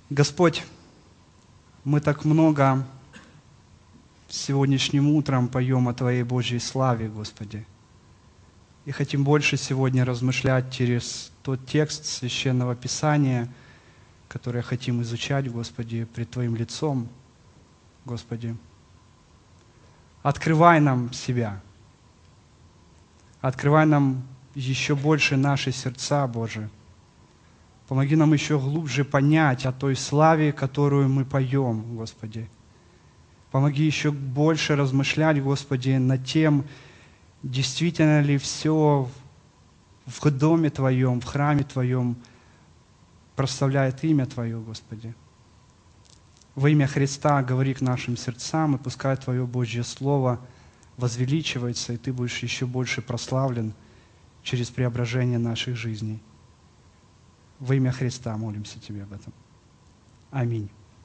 Господь, мы так много сегодняшним утром поем о Твоей Божьей славе, Господи. И хотим больше сегодня размышлять через тот текст Священного Писания, который хотим изучать, Господи, пред Твоим лицом, Господи. Открывай нам себя. Открывай нам еще больше наши сердца, Боже. Помоги нам еще глубже понять о той славе, которую мы поем, Господи. Помоги еще больше размышлять, Господи, над тем, действительно ли все в доме Твоем, в храме Твоем прославляет имя Твое, Господи. Во имя Христа говори к нашим сердцам, и пускай Твое Божье Слово возвеличивается, и Ты будешь еще больше прославлен через преображение наших жизней. Во имя Христа молимся Тебе об этом. Аминь.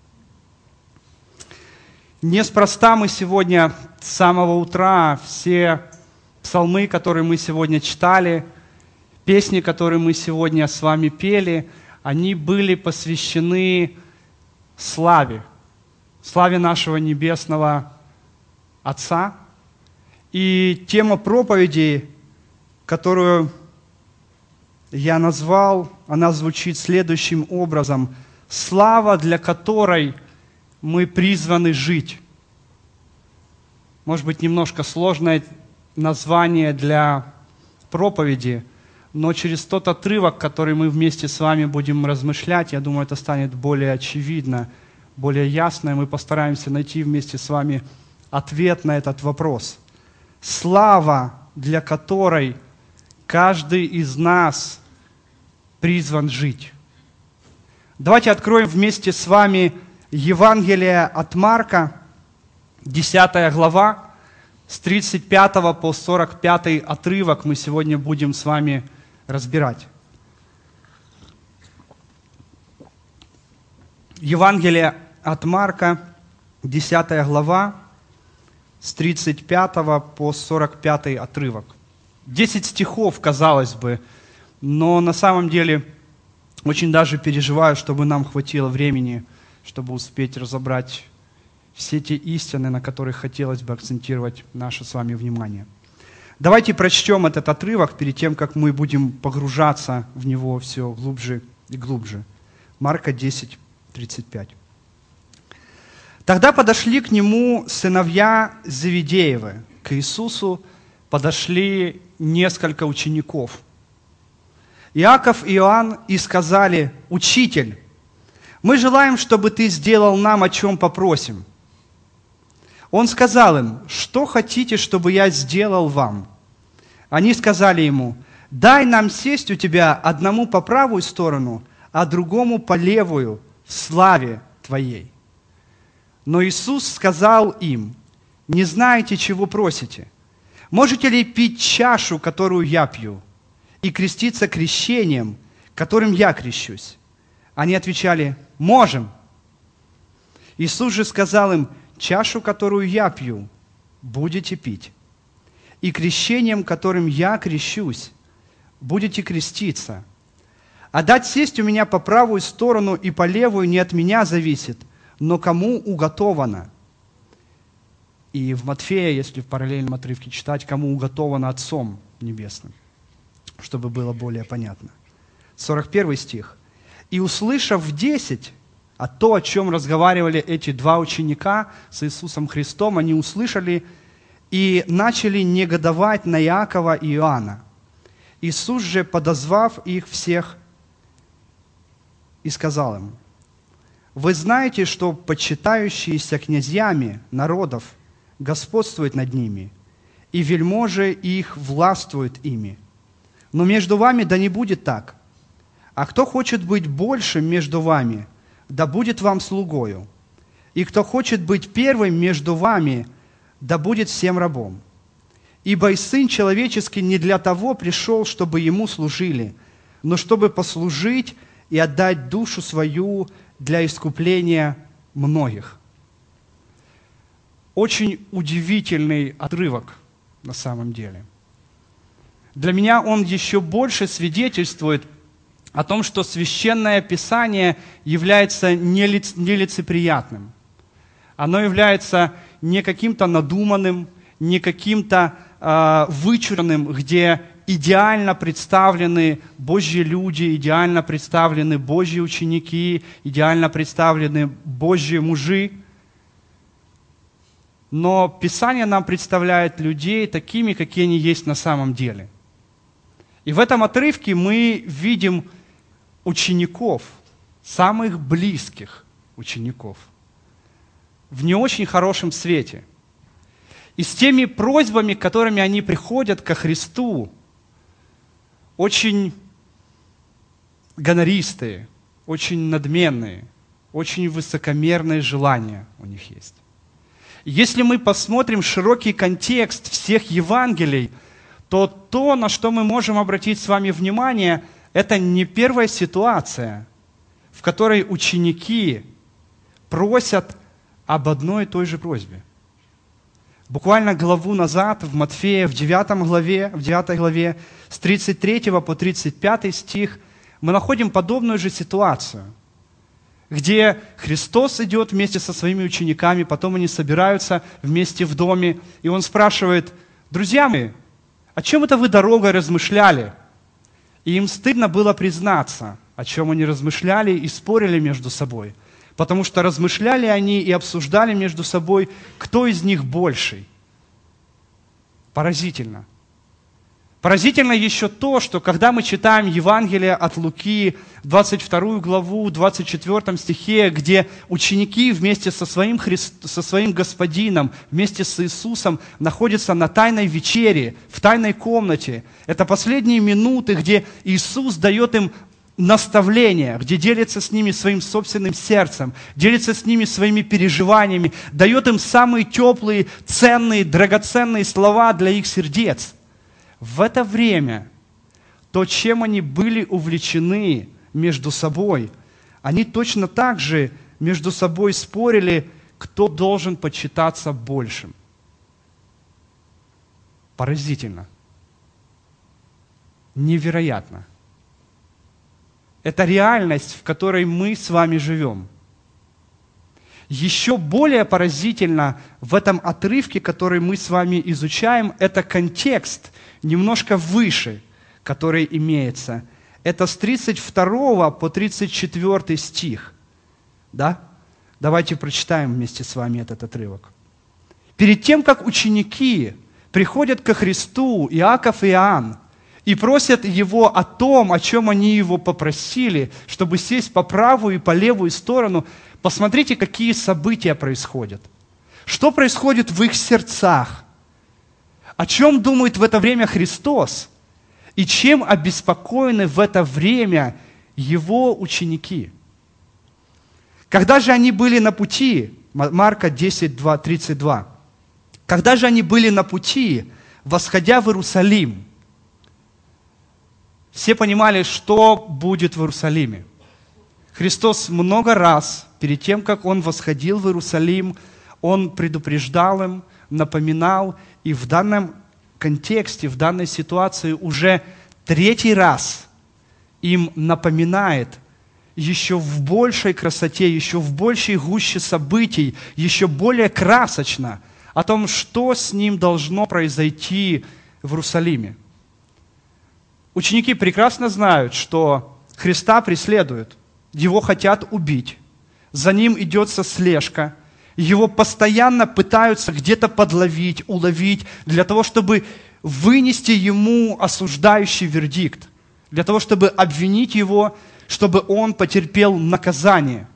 Неспроста мы сегодня с самого утра все псалмы, которые мы сегодня читали, песни, которые мы сегодня с вами пели, они были посвящены славе нашего Небесного Отца. И тема проповеди, которую я назвал, она звучит следующим образом: слава, для которой мы призваны жить. Может быть, немножко сложное название для проповеди, но через тот отрывок, который мы вместе с вами будем размышлять, я думаю, это станет более очевидно, более ясно, и мы постараемся найти вместе с вами ответ на этот вопрос. Слава, для которой каждый из нас призван жить. Давайте откроем вместе с вами Евангелие от Марка, 10 глава, с 35 по 45 отрывок мы сегодня будем с вами разбирать. Евангелие от Марка, 10 глава, с 35 по 45 отрывок. 10 стихов, казалось бы, но на самом деле очень даже переживаю, чтобы нам хватило времени, чтобы успеть разобрать все те истины, на которых хотелось бы акцентировать наше с вами внимание. Давайте прочтем этот отрывок перед тем, как мы будем погружаться в него все глубже и глубже. Марка 10, 35. «Тогда подошли к нему сыновья Зеведеевы. К Иисусу подошли несколько учеников. Иаков и Иоанн и сказали: «Учитель, мы желаем, чтобы ты сделал нам, о чем попросим». Он сказал им: «Что хотите, чтобы я сделал вам?» Они сказали ему: «Дай нам сесть у тебя одному по правую сторону, а другому по левую в славе твоей». Но Иисус сказал им: «Не знаете, чего просите. Можете ли пить чашу, которую я пью, и креститься крещением, которым я крещусь?» Они отвечали: «Можем». Иисус же сказал им: «Чашу, которую я пью, будете пить, и крещением, которым я крещусь, будете креститься. А дать сесть у меня по правую сторону и по левую не от меня зависит, но кому уготовано». И в Матфея, если в параллельном отрывке читать, кому уготовано Отцом Небесным, чтобы было более понятно. 41 стих. «И услышав в 10, а то, о чем разговаривали эти два ученика с Иисусом Христом, они услышали и начали негодовать на Иакова и Иоанна. Иисус же, подозвав их всех, и сказал им: «Вы знаете, что почитающиеся князьями народов господствуют над ними, и вельможи их властвуют ими. Но между вами да не будет так. А кто хочет быть большим между вами, да будет вам слугою. И кто хочет быть первым между вами, да будет всем рабом. Ибо и Сын Человеческий не для того пришел, чтобы Ему служили, но чтобы послужить и отдать душу свою для искупления многих». Очень удивительный отрывок на самом деле. Для меня он еще больше свидетельствует о том, что Священное Писание является нелицеприятным. Оно является не каким-то надуманным, не каким-то вычурным, где идеально представлены Божьи люди, идеально представлены Божьи ученики, идеально представлены Божьи мужи. Но Писание нам представляет людей такими, какие они есть на самом деле. И в этом отрывке мы видим учеников, самых близких учеников, в не очень хорошем свете. И с теми просьбами, которыми они приходят ко Христу, очень гонористые, очень надменные, очень высокомерные желания у них есть. Если мы посмотрим широкий контекст всех Евангелий, то, на что мы можем обратить с вами внимание, это не первая ситуация, в которой ученики просят об одной и той же просьбе. Буквально главу назад, в Матфея, в 9 главе, с 33 по 35 стих, мы находим подобную же ситуацию, где Христос идет вместе со своими учениками, потом они собираются вместе в доме, и Он спрашивает: «Друзья мои, о чем это вы дорогой размышляли?» И им стыдно было признаться, о чем они размышляли и спорили между собой. Потому что размышляли они и обсуждали между собой, кто из них больший. Поразительно. Поразительно еще то, что когда мы читаем Евангелие от Луки, 22 главу, 24 стихе, где ученики вместе со своим Господином, вместе с Иисусом находятся на тайной вечере, в тайной комнате. Это последние минуты, где Иисус дает им наставления, где делится с ними своим собственным сердцем, делится с ними своими переживаниями, дает им самые теплые, ценные, драгоценные слова для их сердец. В это время то, чем они были увлечены между собой, они точно так же между собой спорили, кто должен почитаться большим. Поразительно. Невероятно. Это реальность, в которой мы с вами живем. Еще более поразительно в этом отрывке, который мы с вами изучаем, это контекст немножко выше, который имеется. Это с 32 по 34 стих. Да? Давайте прочитаем вместе с вами этот отрывок. «Перед тем, как ученики приходят ко Христу, Иаков и Иоанн, и просят Его о том, о чем они Его попросили, чтобы сесть по правую и по левую сторону, посмотрите, какие события происходят. Что происходит в их сердцах? О чем думает в это время Христос? И чем обеспокоены в это время Его ученики? Когда же они были на пути, Марка 10, 32, когда же они были на пути, восходя в Иерусалим, все понимали, что будет в Иерусалиме. Христос много раз, перед тем, как Он восходил в Иерусалим, Он предупреждал им, напоминал, и в данном контексте, в данной ситуации уже 3-й раз им напоминает еще в большей красоте, еще в большей гуще событий, еще более красочно о том, что с Ним должно произойти в Иерусалиме. Ученики прекрасно знают, что Христа преследуют, Его хотят убить, за Ним идется слежка, Его постоянно пытаются где-то подловить, уловить, для того, чтобы вынести Ему осуждающий вердикт, для того, чтобы обвинить Его, чтобы Он потерпел наказание.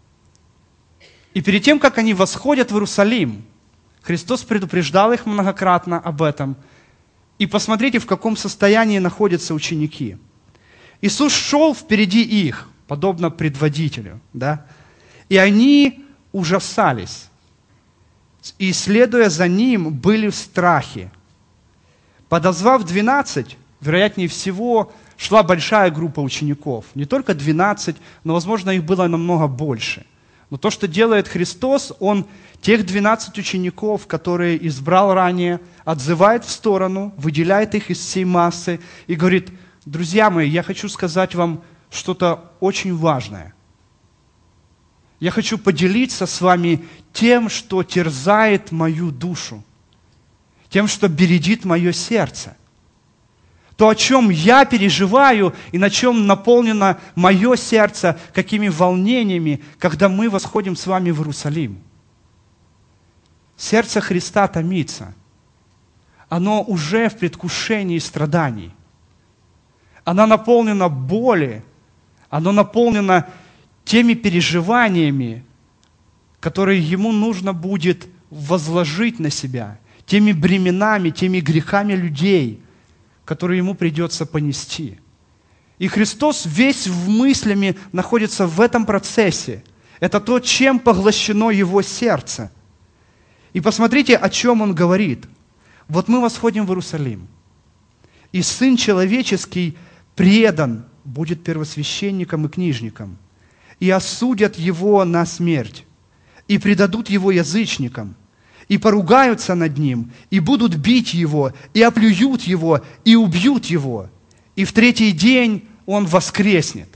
И перед тем, как они восходят в Иерусалим, Христос предупреждал их многократно об этом. И посмотрите, в каком состоянии находятся ученики. Иисус шел впереди их, подобно предводителю, да? И они ужасались. И, следуя за Ним, были в страхе. Подозвав 12, вероятнее всего, шла большая группа учеников. Не только 12, но, возможно, их было намного больше. Но то, что делает Христос, Он тех 12 учеников, которые избрал ранее, отзывает в сторону, выделяет их из всей массы и говорит: друзья мои, я хочу сказать вам что-то очень важное. Я хочу поделиться с вами тем, что терзает мою душу, тем, что бередит мое сердце. То, о чем я переживаю и на чем наполнено мое сердце, какими волнениями, когда мы восходим с вами в Иерусалим. Сердце Христа томится. Оно уже в предвкушении страданий. Оно наполнено боли, оно наполнено теми переживаниями, которые ему нужно будет возложить на себя, теми бременами, теми грехами людей, которые ему придется понести. И Христос весь в мыслями находится в этом процессе. Это то, чем поглощено его сердце. И посмотрите, о чем он говорит. Вот мы восходим в Иерусалим, и Сын Человеческий предан будет первосвященникам и книжникам, и осудят его на смерть, и предадут его язычникам, и поругаются над ним, и будут бить его, и оплюют его, и убьют его, и в третий день он воскреснет.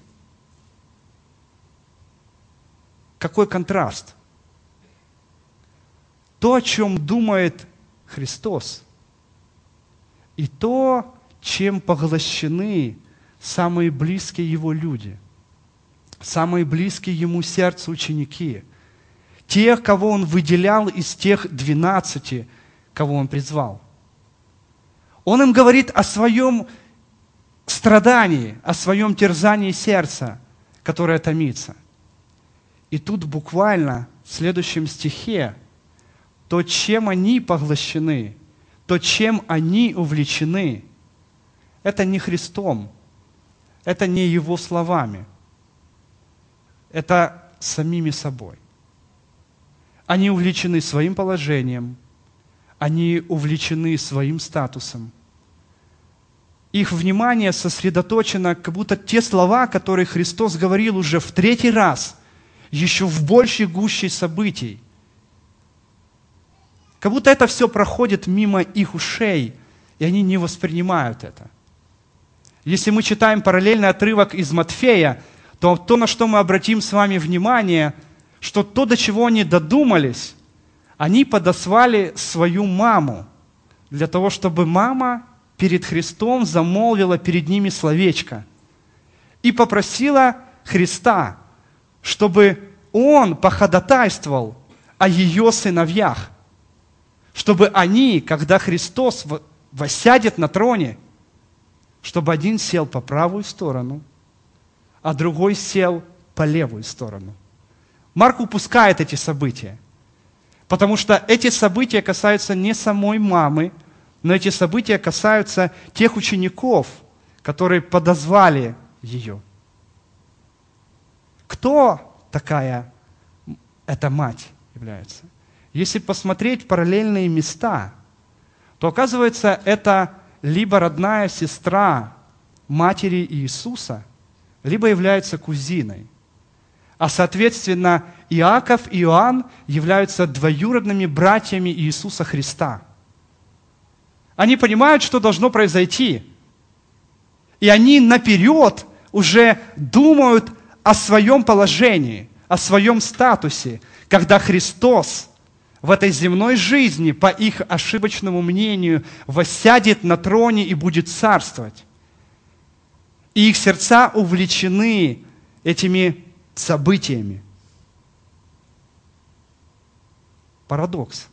Какой контраст! То, о чем думает Христос, и то, чем поглощены самые близкие Его люди, самые близкие Ему сердцу ученики, тех, кого Он выделял из тех 12, кого Он призвал. Он им говорит о своем страдании, о своем терзании сердца, которое томится. И тут буквально в следующем стихе то, чем они поглощены, то, чем они увлечены, это не Христом, это не Его словами, это самими собой. Они увлечены своим положением, они увлечены своим статусом. Их внимание сосредоточено, как будто те слова, которые Христос говорил уже в 3-й раз, еще в большей гуще событий, как будто это все проходит мимо их ушей, и они не воспринимают это. Если мы читаем параллельный отрывок из Матфея, то то, на что мы обратим с вами внимание, что то, до чего они додумались, они подослали свою маму, для того, чтобы мама перед Христом замолвила перед ними словечко и попросила Христа, чтобы Он походатайствовал о ее сыновьях, чтобы они, когда Христос воссядет на троне, чтобы один сел по правую сторону, а другой сел по левую сторону. Марк упускает эти события, потому что эти события касаются не самой мамы, но эти события касаются тех учеников, которые подозвали ее. Кто такая эта мать является? Если посмотреть параллельные места, то оказывается, это либо родная сестра матери Иисуса, либо является кузиной. А соответственно, Иаков и Иоанн являются двоюродными братьями Иисуса Христа. Они понимают, что должно произойти. И они наперед уже думают о своем положении, о своем статусе, когда Христос в этой земной жизни, по их ошибочному мнению, воссядет на троне и будет царствовать. И их сердца увлечены этими событиями. Парадокс.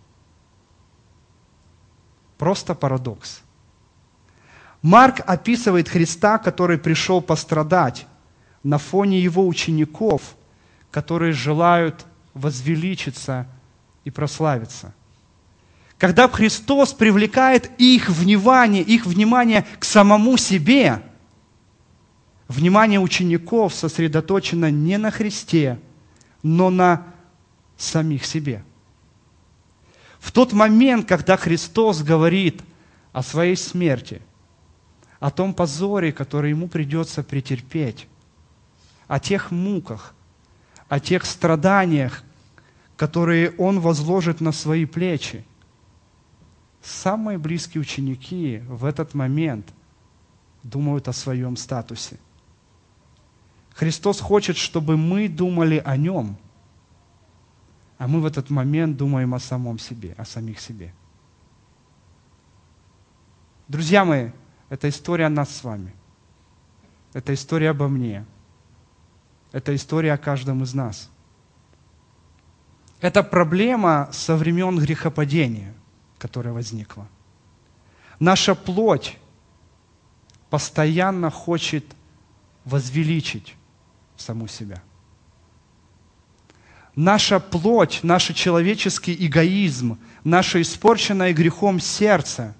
Просто парадокс. Марк описывает Христа, который пришел пострадать, на фоне его учеников, которые желают возвеличиться и прославиться. Когда Христос привлекает их внимание к самому себе, внимание учеников сосредоточено не на Христе, но на самих себе. В тот момент, когда Христос говорит о своей смерти, о том позоре, который ему придется претерпеть, о тех муках, о тех страданиях, которые он возложит на свои плечи, самые близкие ученики в этот момент думают о своем статусе. Христос хочет, чтобы мы думали о Нем, а мы в этот момент думаем о самом себе, о самих себе. Друзья мои, это история о нас с вами. Это история обо мне. Это история о каждом из нас. Это проблема со времен грехопадения, которая возникла. Наша плоть постоянно хочет возвеличить саму себя. Наша плоть, наш человеческий эгоизм, наше испорченное грехом сердце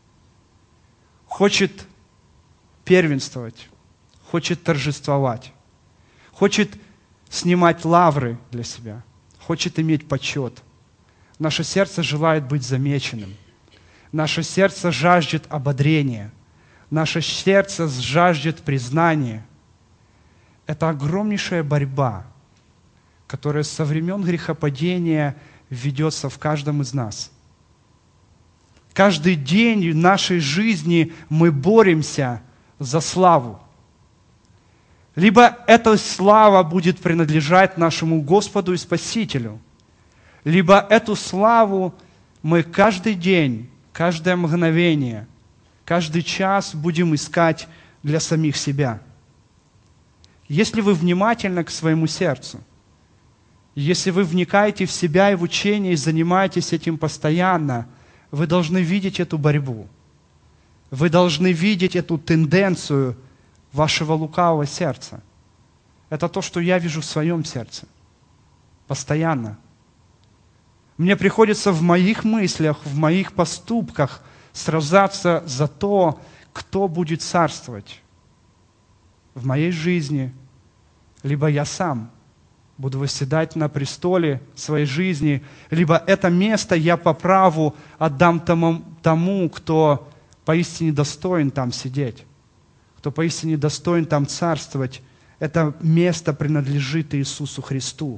хочет первенствовать, хочет торжествовать, хочет снимать лавры для себя, хочет иметь почет. Наше сердце желает быть замеченным. Наше сердце жаждет ободрения. Наше сердце жаждет признания. Это огромнейшая борьба, которая со времен грехопадения ведется в каждом из нас. Каждый день в нашей жизни мы боремся за славу. Либо эта слава будет принадлежать нашему Господу и Спасителю, либо эту славу мы каждый день, каждое мгновение, каждый час будем искать для самих себя. Если вы внимательны к своему сердцу, если вы вникаете в себя и в учение, и занимаетесь этим постоянно, вы должны видеть эту борьбу. Вы должны видеть эту тенденцию вашего лукавого сердца. Это то, что я вижу в своем сердце. Постоянно. Мне приходится в моих мыслях, в моих поступках сражаться за то, кто будет царствовать в моей жизни, либо я сам буду восседать на престоле своей жизни, либо это место я по праву отдам тому, кто поистине достоин там сидеть, кто поистине достоин там царствовать. Это место принадлежит Иисусу Христу.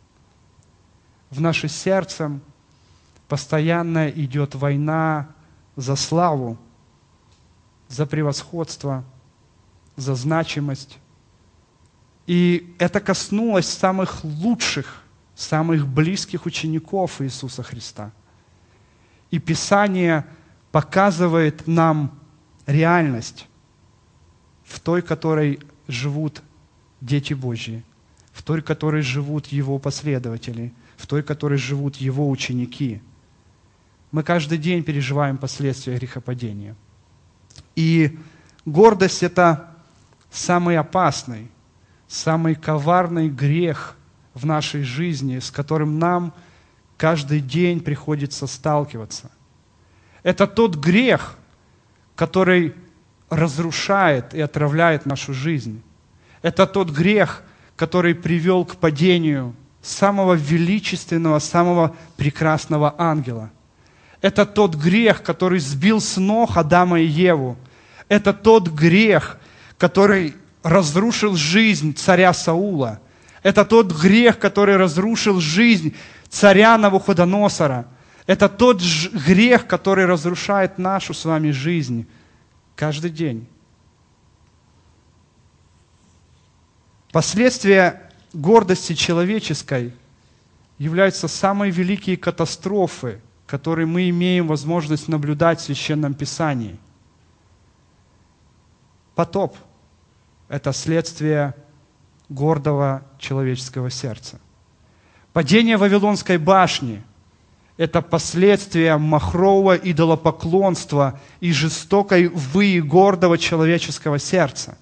В наше сердце постоянно идет война за славу, за превосходство, за значимость. И это коснулось самых лучших, самых близких учеников Иисуса Христа. И Писание показывает нам реальность в той, которой живут дети Божьи, в той, которой живут Его последователи, в той, которой живут Его ученики. Мы каждый день переживаем последствия грехопадения. И гордость – это самый опасный, самый коварный грех в нашей жизни, с которым нам каждый день приходится сталкиваться. Это тот грех, который разрушает и отравляет нашу жизнь. Это тот грех, который привел к падению самого величественного, самого прекрасного ангела. Это тот грех, который сбил с ног Адама и Еву. Это тот грех, который разрушил жизнь царя Саула. Это тот грех, который разрушил жизнь царя Навуходоносора. Это тот грех, который разрушает нашу с вами жизнь каждый день. Последствия гордости человеческой являются самые великие катастрофы, которые мы имеем возможность наблюдать в Священном Писании. Потоп – это следствие гордого человеческого сердца. Падение Вавилонской башни – это последствия махрового идолопоклонства и жестокой выи гордого человеческого сердца.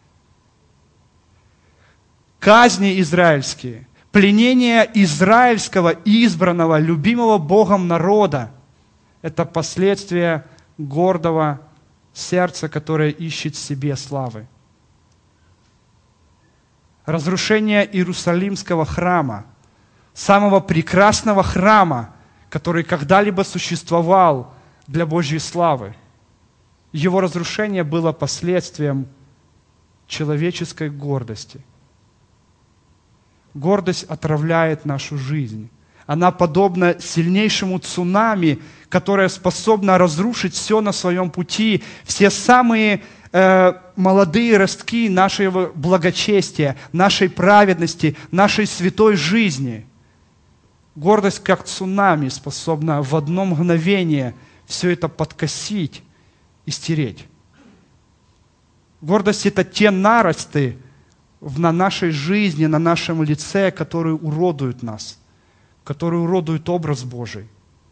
Казни израильские, пленение израильского избранного, любимого Богом народа – это последствия гордого сердца, которое ищет себе славы. Разрушение Иерусалимского храма, самого прекрасного храма, который когда-либо существовал для Божьей славы. Его разрушение было последствием человеческой гордости. Гордость отравляет нашу жизнь. Она подобна сильнейшему цунами, которое способно разрушить все на своем пути, все самые молодые ростки нашего благочестия, нашей праведности, нашей святой жизни. Гордость, как цунами, способна в одно мгновение все это подкосить и стереть. Гордость – это те наросты на нашей жизни, на нашем лице, которые уродуют нас, которые уродуют образ Божий.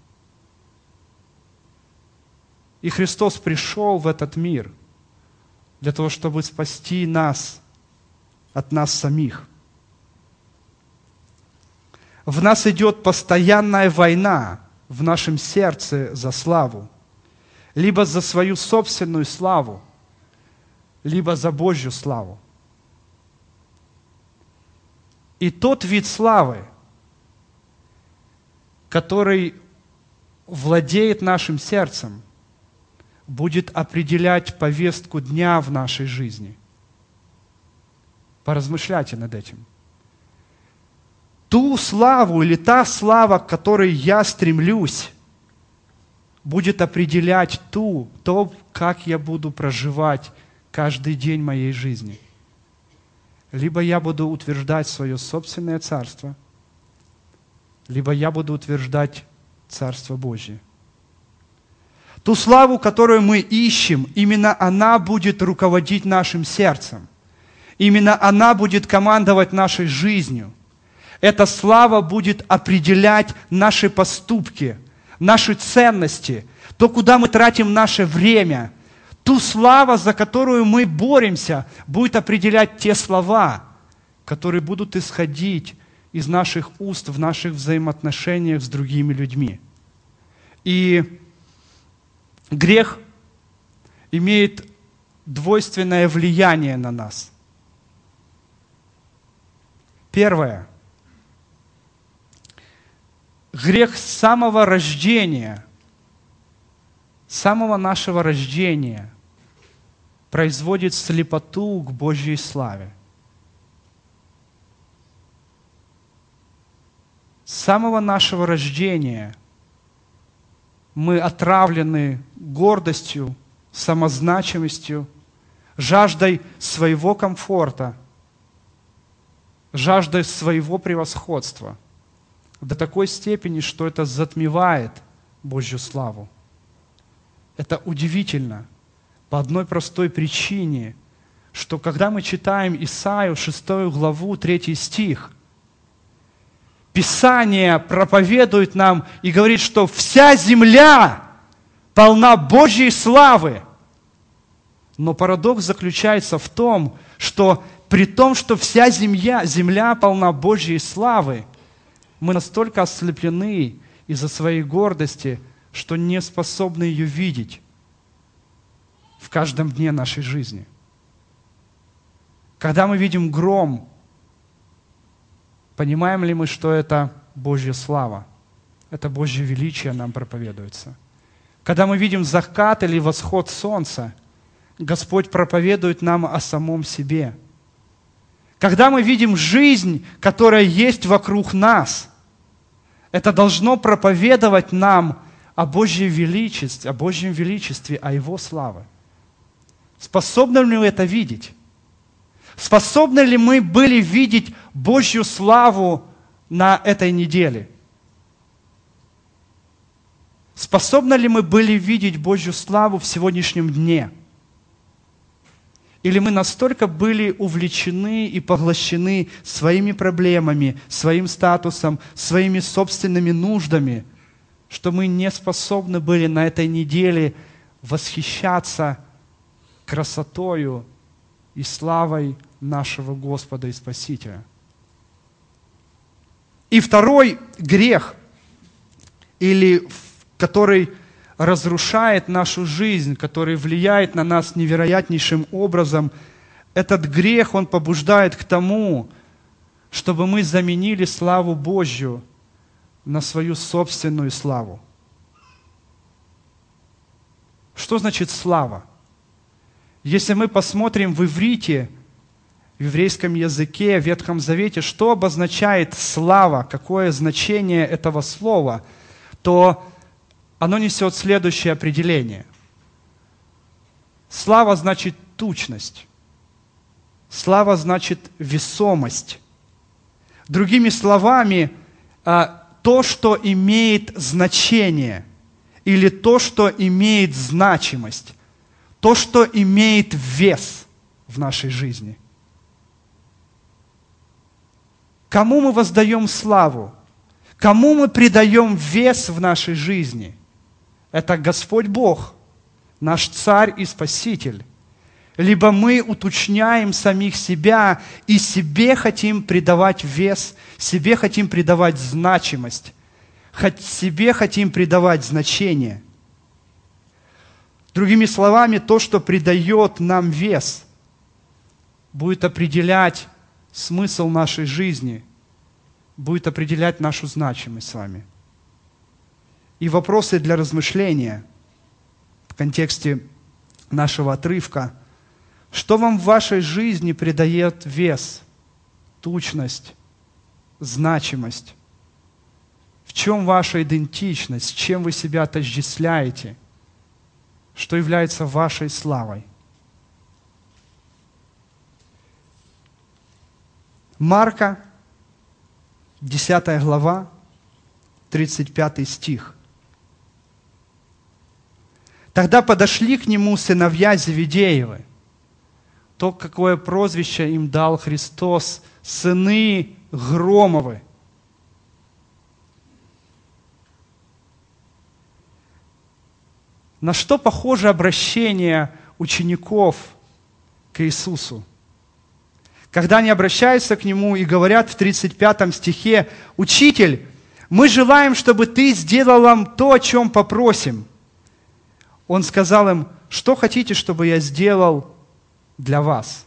И Христос пришел в этот мир для того, чтобы спасти нас от нас самих. В нас идет постоянная война в нашем сердце за славу. Либо за свою собственную славу, либо за Божью славу. И тот вид славы, который владеет нашим сердцем, будет определять повестку дня в нашей жизни. Поразмышляйте над этим. Ту славу или та слава, к которой я стремлюсь, будет определять то, как я буду проживать каждый день моей жизни. Либо я буду утверждать свое собственное царство, либо я буду утверждать Царство Божье. Ту славу, которую мы ищем, именно она будет руководить нашим сердцем. Именно она будет командовать нашей жизнью. Эта слава будет определять наши поступки, наши ценности, то, куда мы тратим наше время. Ту славу, за которую мы боремся, будет определять те слова, которые будут исходить из наших уст в наших взаимоотношениях с другими людьми. И грех имеет двойственное влияние на нас. Первое. Грех с самого рождения, с самого нашего рождения производит слепоту к Божьей славе. С самого нашего рождения мы отравлены гордостью, самозначимостью, жаждой своего комфорта, жаждой своего превосходства до такой степени, что это затмевает Божью славу. Это удивительно по одной простой причине, что когда мы читаем Исаию 6 главу 3 стих, Писание проповедует нам и говорит, что вся земля полна Божьей славы. Но парадокс заключается в том, что при том, что вся земля полна Божьей славы, мы настолько ослеплены из-за своей гордости, что не способны ее видеть в каждом дне нашей жизни. Когда мы видим гром, понимаем ли мы, что это Божья слава? Это Божье величие нам проповедуется. Когда мы видим закат или восход солнца, Господь проповедует нам о самом себе. Когда мы видим жизнь, которая есть вокруг нас, это должно проповедовать нам о Божьем величестве, о Его славе. Способны ли мы это видеть? Способны ли мы были видеть Божью славу на этой неделе? Способны ли мы были видеть Божью славу в сегодняшнем дне? Или мы настолько были увлечены и поглощены своими проблемами, своим статусом, своими собственными нуждами, что мы не способны были на этой неделе восхищаться красотою и славой нашего Господа и Спасителя. И второй грех, который разрушает нашу жизнь, который влияет на нас невероятнейшим образом, этот грех, он побуждает к тому, чтобы мы заменили славу Божью на свою собственную славу. Что значит слава? Если мы посмотрим в иврите, в еврейском языке, в Ветхом Завете, что обозначает слава, какое значение этого слова, то оно несет следующее определение. Слава значит тучность. Слава значит весомость. Другими словами, то, что имеет значение, или то, что имеет значимость, то, что имеет вес в нашей жизни. Кому мы воздаем славу? Кому мы придаем вес в нашей жизни? Это Господь Бог, наш Царь и Спаситель. Либо мы уточняем самих себя и себе хотим придавать вес, себе хотим придавать значимость, себе хотим придавать значение. Другими словами, то, что придает нам вес, будет определять смысл нашей жизни, будет определять нашу значимость с вами. И вопросы для размышления в контексте нашего отрывка. Что вам в вашей жизни придает вес, тучность, значимость? В чем ваша идентичность? С чем вы себя отождествляете? Что является вашей славой? Марка, 10 глава, 35 стих. «Тогда подошли к нему сыновья Зеведеевы». То, какое прозвище им дал Христос, сыны Громовы. На что похоже обращение учеников к Иисусу? Когда они обращаются к Нему и говорят в 35 стихе: «Учитель, мы желаем, чтобы Ты сделал нам то, о чем попросим». Он сказал им: «Что хотите, чтобы я сделал для вас?»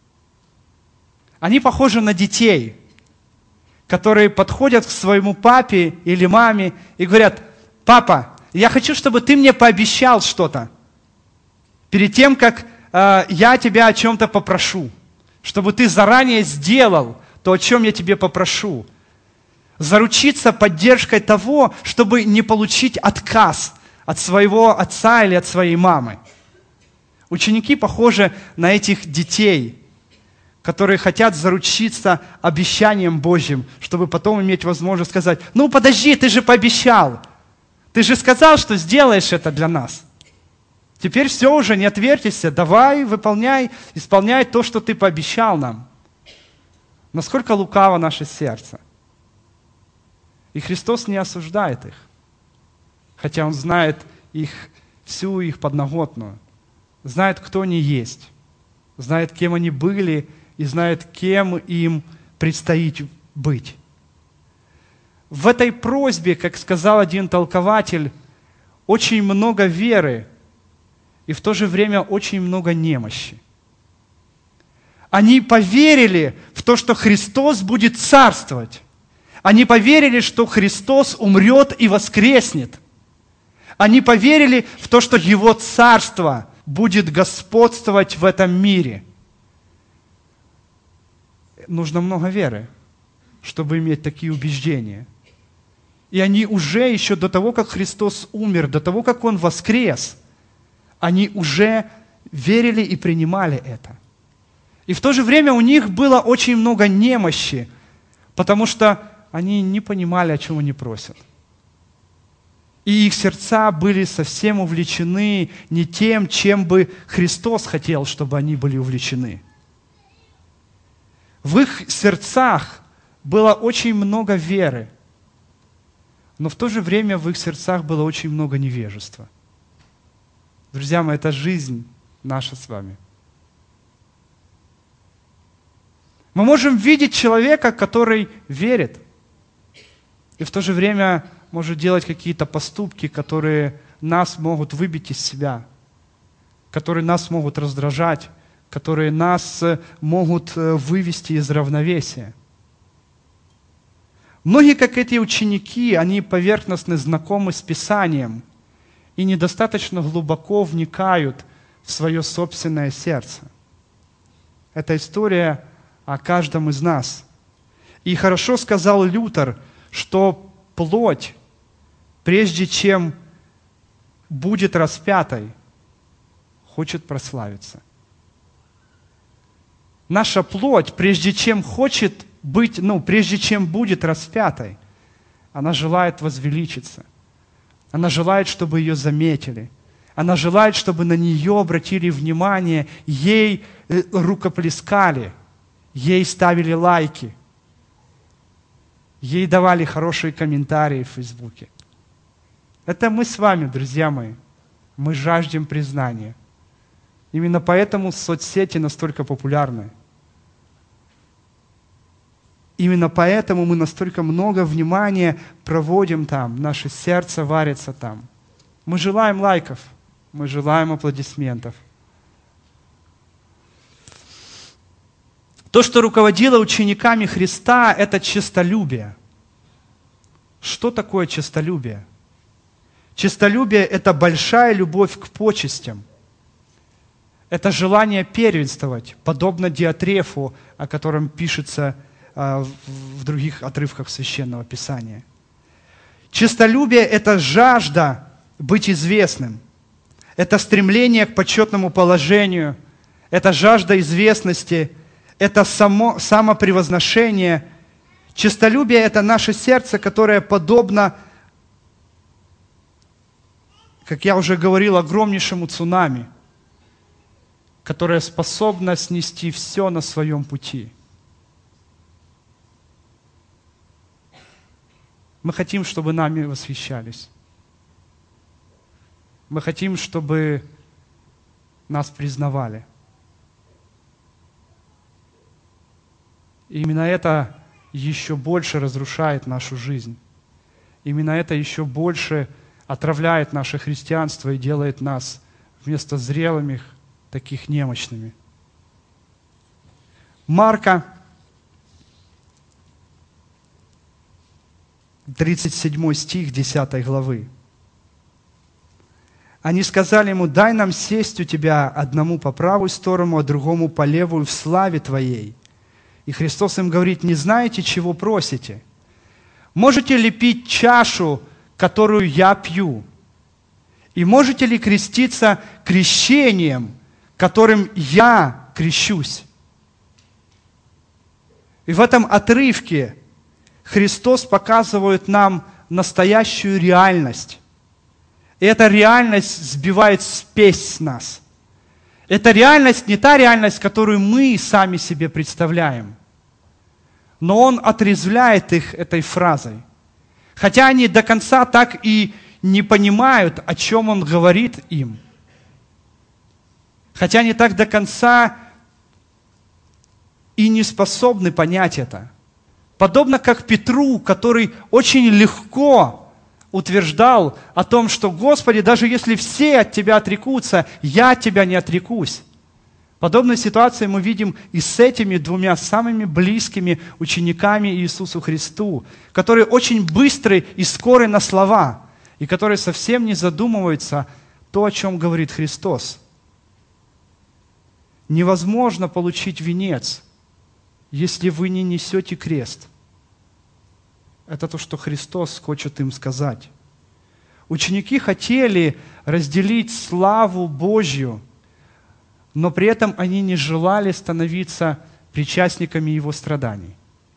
Они похожи на детей, которые подходят к своему папе или маме и говорят: «Папа, я хочу, чтобы ты мне пообещал что-то перед тем, как я тебя о чем-то попрошу, чтобы ты заранее сделал то, о чем я тебе попрошу. Заручиться поддержкой того, чтобы не получить отказ от своего отца или от своей мамы». Ученики похожи на этих детей, которые хотят заручиться обещанием Божьим, чтобы потом иметь возможность сказать: «Ну, подожди, ты же пообещал. Ты же сказал, что сделаешь это для нас. Теперь все уже, не отвертишься. Давай, выполняй, исполняй то, что ты пообещал нам». Насколько лукаво наше сердце. И Христос не осуждает их, хотя Он знает всю их подноготную. Знает, кто они есть, знает, кем они были, и знает, кем им предстоит быть. В этой просьбе, как сказал один толкователь, очень много веры и в то же время очень много немощи. Они поверили в то, что Христос будет царствовать. Они поверили, что Христос умрет и воскреснет. Они поверили в то, что Его царство будет господствовать в этом мире. Нужно много веры, чтобы иметь такие убеждения. И они уже еще до того, как Христос умер, до того, как Он воскрес, они уже верили и принимали это. И в то же время у них было очень много немощи, потому что они не понимали, о чем они просят. И их сердца были совсем увлечены не тем, чем бы Христос хотел, чтобы они были увлечены. В их сердцах было очень много веры, но в то же время в их сердцах было очень много невежества. Друзья мои, это жизнь наша с вами. Мы можем видеть человека, который верит, и в то же время может делать какие-то поступки, которые нас могут выбить из себя, которые нас могут раздражать, которые нас могут вывести из равновесия. Многие, как эти ученики, они поверхностно знакомы с Писанием и недостаточно глубоко вникают в свое собственное сердце. Это история о каждом из нас. И хорошо сказал Лютер, что плоть, прежде чем будет распятой, хочет прославиться. Наша плоть, прежде чем хочет быть, прежде чем будет распятой, она желает возвеличиться. Она желает, чтобы ее заметили. Она желает, чтобы на нее обратили внимание, ей рукоплескали, ей ставили лайки, ей давали хорошие комментарии в Фейсбуке. Это мы с вами, друзья мои. Мы жаждем признания. Именно поэтому соцсети настолько популярны. Именно поэтому мы настолько много внимания проводим там, наше сердце варится там. Мы желаем лайков, мы желаем аплодисментов. То, что руководило учениками Христа, это честолюбие. Что такое честолюбие? Честолюбие – это большая любовь к почестям. Это желание первенствовать, подобно Диатрефу, о котором пишется в других отрывках Священного Писания. Честолюбие – это жажда быть известным. Это стремление к почетному положению. Это жажда известности. Это самопревозношение. Честолюбие – это наше сердце, которое подобно, как я уже говорил, огромнейшему цунами, которое способно снести все на своем пути. Мы хотим, чтобы нами восхищались. Мы хотим, чтобы нас признавали. И именно это еще больше разрушает нашу жизнь. Именно это еще больше отравляет наше христианство и делает нас вместо зрелыми таких немощными. Марка, 37 стих 10 главы. Они сказали ему: «Дай нам сесть у тебя одному по правую сторону, а другому по левую в славе твоей». И Христос им говорит: «Не знаете, чего просите? Можете ли пить чашу, которую я пью? И можете ли креститься крещением, которым я крещусь?» И в этом отрывке Христос показывает нам настоящую реальность. И эта реальность сбивает спесь с нас. Эта реальность не та реальность, которую мы сами себе представляем. Но Он отрезвляет их этой фразой. Хотя они до конца так и не понимают, о чем Он говорит им. Хотя они так до конца и не способны понять это. Подобно как Петру, который очень легко утверждал о том, что: «Господи, даже если все от Тебя отрекутся, я от Тебя не отрекусь». Подобную ситуацию мы видим и с этими двумя самыми близкими учениками Иисусу Христу, которые очень быстры и скоры на слова, и которые совсем не задумываются то, о чем говорит Христос. Невозможно получить венец, если вы не несете крест. Это то, что Христос хочет им сказать. Ученики хотели разделить славу Божью, но при этом они не желали становиться причастниками Его страданий.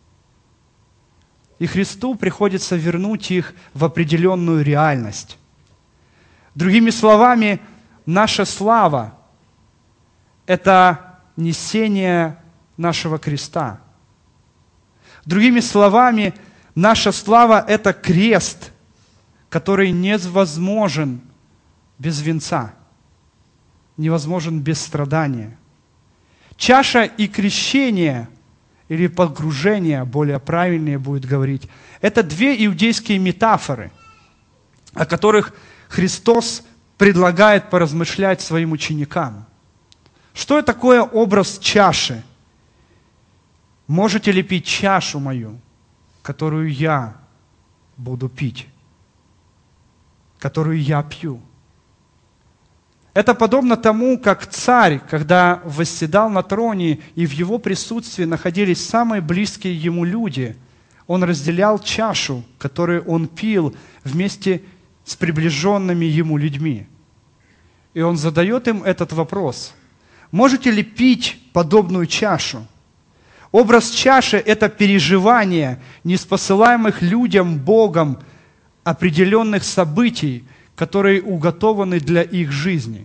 И Христу приходится вернуть их в определенную реальность. Другими словами, наша слава – это несение нашего креста. Другими словами, наша слава – это крест, который невозможен без венца, невозможен без страдания. Чаша и крещение, или погружение, более правильнее будет говорить, это две иудейские метафоры, о которых Христос предлагает поразмышлять своим ученикам. Что такое образ чаши? Можете ли пить чашу мою, которую я буду пить, которую я пью? Это подобно тому, как царь, когда восседал на троне, и в его присутствии находились самые близкие ему люди, он разделял чашу, которую он пил вместе с приближенными ему людьми. И Он задает им этот вопрос. Можете ли пить подобную чашу? Образ чаши – это переживание неспосылаемых людям Богом определенных событий, которые уготованы для их жизни.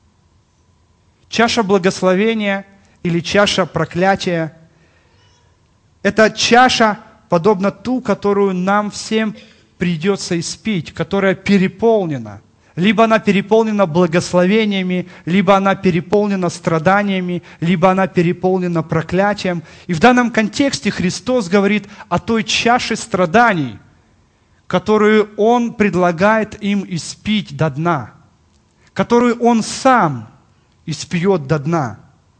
Чаша благословения или чаша проклятия – это чаша, подобно ту, которую нам всем придется испить, которая переполнена. Либо она переполнена благословениями, либо она переполнена страданиями, либо она переполнена проклятием. И в данном контексте Христос говорит о той чаше страданий, которую Он предлагает им испить до дна, которую Он сам испьет до дна.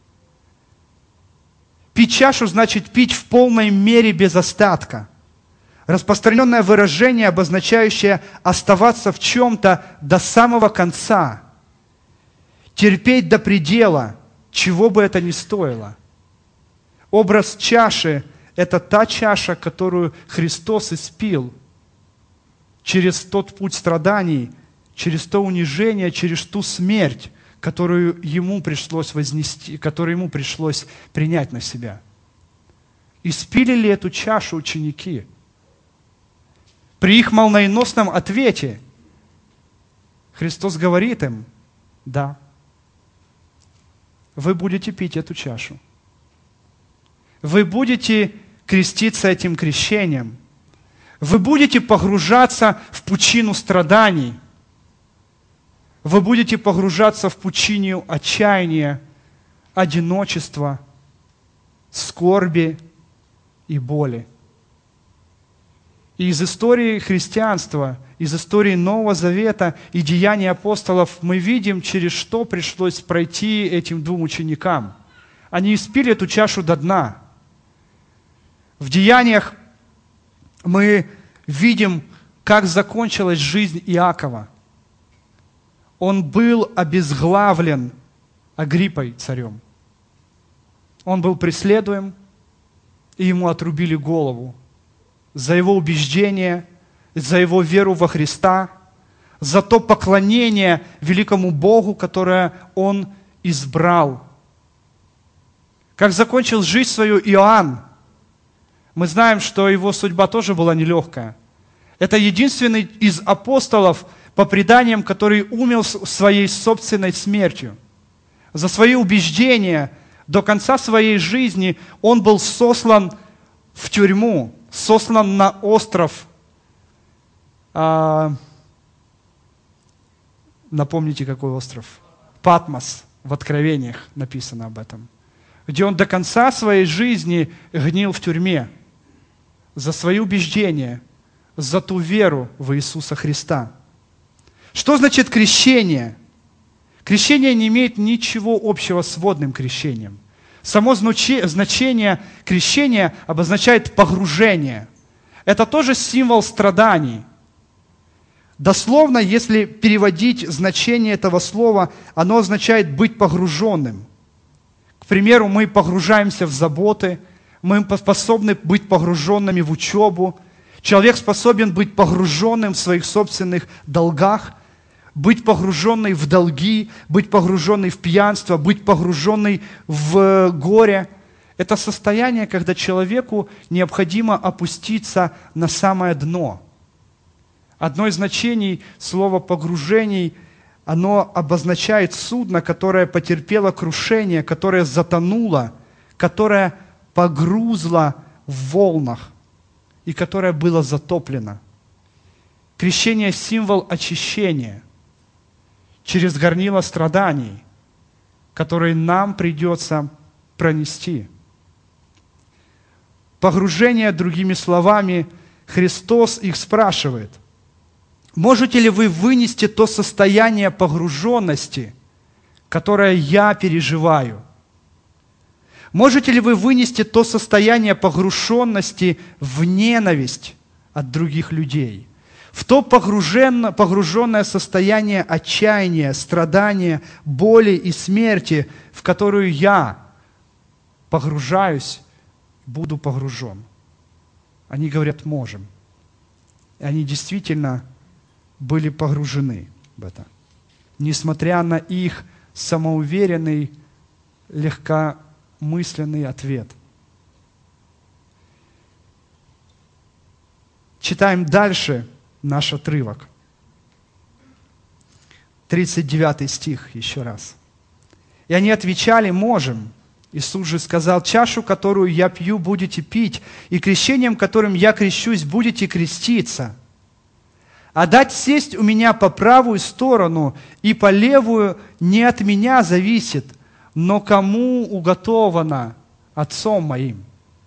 Пить чашу значит пить в полной мере без остатка. Распространенное выражение, обозначающее оставаться в чем-то до самого конца, терпеть до предела, чего бы это ни стоило. Образ чаши – это та чаша, которую Христос испил через тот путь страданий, через то унижение, через ту смерть, которую Ему пришлось вознести, которую Ему пришлось принять на себя. Испили ли эту чашу ученики? При их молниеносном ответе Христос говорит им: да, вы будете пить эту чашу. Вы будете креститься этим крещением. Вы будете погружаться в пучину страданий. Вы будете погружаться в пучину отчаяния, одиночества, скорби и боли. И из истории христианства, из истории Нового Завета и деяний апостолов мы видим, через что пришлось пройти этим двум ученикам. Они испили эту чашу до дна. В деяниях мы видим, как закончилась жизнь Иакова. Он был обезглавлен Агриппой царем. Он был преследуем, и ему отрубили голову за его убеждение, за его веру во Христа, за то поклонение великому Богу, которое он избрал. Как закончил жизнь свою Иоанн, мы знаем, что его судьба тоже была нелегкая. Это единственный из апостолов, по преданиям, который умер своей собственной смертью. За свои убеждения до конца своей жизни он был сослан в тюрьму, сослан на остров. Напомните, какой остров? Патмос. В Откровениях написано об этом. Где он до конца своей жизни гнил в тюрьме за свои убеждения, за ту веру в Иисуса Христа. Что значит крещение? Крещение не имеет ничего общего с водным крещением. Само значение крещения обозначает погружение. Это тоже символ страданий. Дословно, если переводить значение этого слова, оно означает быть погруженным. К примеру, мы погружаемся в заботы, мы способны быть погруженными в учебу. Человек способен быть погруженным в своих собственных долгах, быть погруженный в долги, быть погруженный в пьянство, быть погруженный в горе. Это состояние, когда человеку необходимо опуститься на самое дно. Одно из значений слова «погружений», оно обозначает судно, которое потерпело крушение, которое затонуло, которое погрузло в волнах и которое было затоплено. Крещение – символ очищения через горнило страданий, которые нам придется пронести. Погружение, другими словами, Христос их спрашивает: можете ли вы вынести то состояние погруженности, которое я переживаю? Можете ли вы вынести то состояние погруженности в ненависть от других людей? В то погруженное состояние отчаяния, страдания, боли и смерти, в которую я погружаюсь, буду погружен. Они говорят: можем. И они действительно были погружены в это. несмотря на их самоуверенный, легкомысленный ответ. Читаем дальше наш отрывок. 39 стих еще раз. «И они отвечали: можем. Иисус же сказал: чашу, которую я пью, будете пить, и крещением, которым я крещусь, будете креститься. А дать сесть у меня по правую сторону и по левую не от меня зависит, но кому уготовано Отцом моим».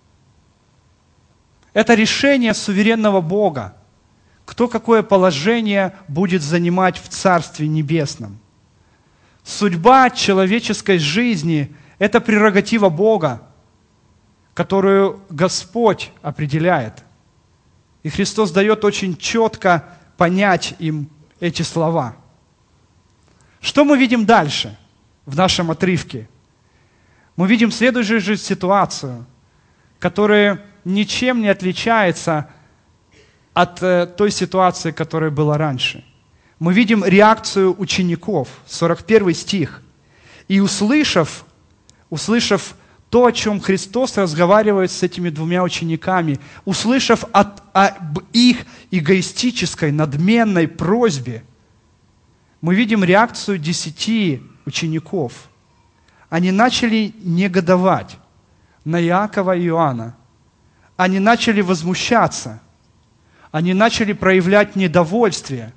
Это решение суверенного Бога. Кто какое положение будет занимать в Царстве Небесном. Судьба человеческой жизни – это прерогатива Бога, которую Господь определяет. И Христос дает очень четко понять им эти слова. Что мы видим дальше в нашем отрывке? Мы видим следующую же ситуацию, которая ничем не отличается от той ситуации, которая была раньше. Мы видим реакцию учеников, 41 стих. «И услышав то, о чем Христос разговаривает с этими двумя учениками, услышав об их эгоистической, надменной просьбе, мы видим реакцию 10 учеников. Они начали негодовать на Иакова и Иоанна. Они начали возмущаться. Они начали проявлять недовольствие.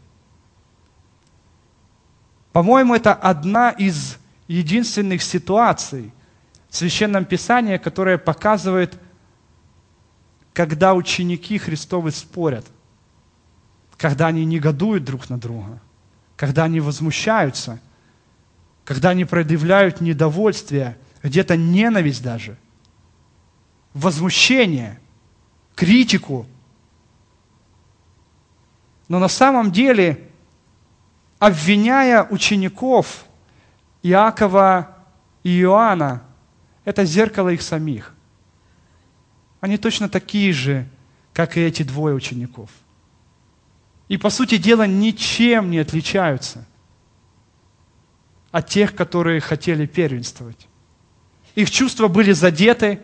По-моему, это одна из единственных ситуаций в Священном Писании, которая показывает, когда ученики Христовы спорят, когда они негодуют друг на друга, когда они возмущаются, когда они проявляют недовольствие, где-то ненависть даже, возмущение, критику. Но на самом деле, обвиняя учеников Иакова и Иоанна, это зеркало их самих. Они точно такие же, как и эти двое учеников. И, по сути дела, ничем не отличаются от тех, которые хотели первенствовать. Их чувства были задеты,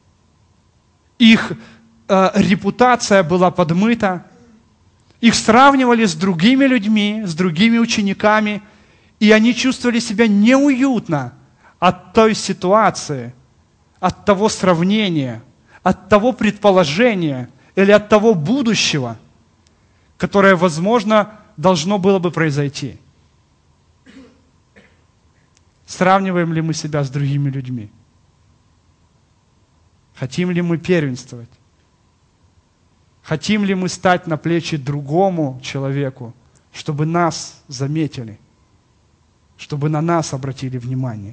их репутация была подмыта, их сравнивали с другими людьми, с другими учениками, и они чувствовали себя неуютно от той ситуации, от того сравнения, от того предположения или от того будущего, которое, возможно, должно было бы произойти. Сравниваем ли мы себя с другими людьми? Хотим ли мы первенствовать? Хотим ли мы стать на плечи другому человеку, чтобы нас заметили, чтобы на нас обратили внимание?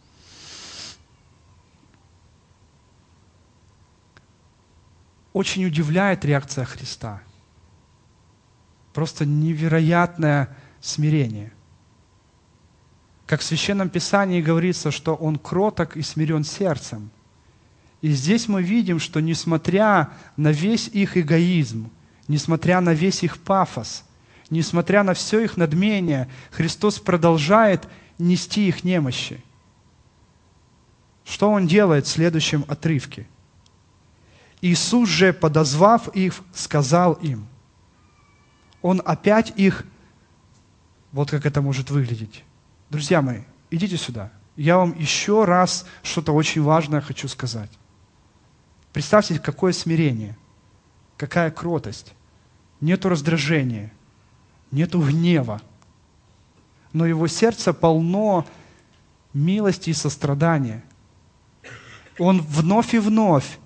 Очень удивляет реакция Христа. Просто невероятное смирение. Как в Священном Писании говорится, что Он кроток и смирен сердцем. И здесь мы видим, что несмотря на весь их эгоизм, несмотря на весь их пафос, несмотря на все их надмение, Христос продолжает нести их немощи. Что Он делает в следующем отрывке? Иисус же, подозвав их, сказал им. Он опять их... Вот как это может выглядеть. Друзья мои, идите сюда. Я вам еще раз что-то очень важное хочу сказать. Представьте, какое смирение, какая кротость. Нету раздражения, нету гнева, но его сердце полно милости и сострадания. Он вновь и вновь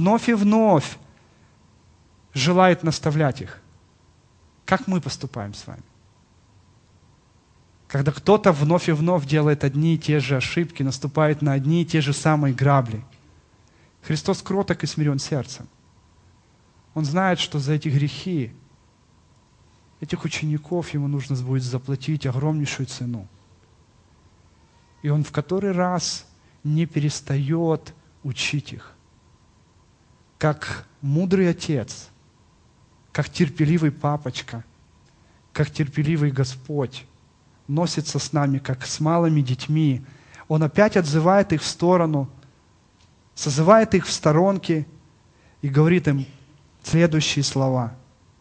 желает наставлять их. Как мы поступаем с вами? Когда кто-то вновь и вновь делает одни и те же ошибки, наступает на одни и те же самые грабли. Христос кроток и смирен сердцем. Он знает, что за эти грехи этих учеников ему нужно будет заплатить огромнейшую цену. И он в который раз не перестает учить их. Как мудрый отец, как терпеливый папочка, как терпеливый Господь, носится с нами, как с малыми детьми. Он опять отзывает их в сторону, созывает их в сторонке и говорит им следующие слова.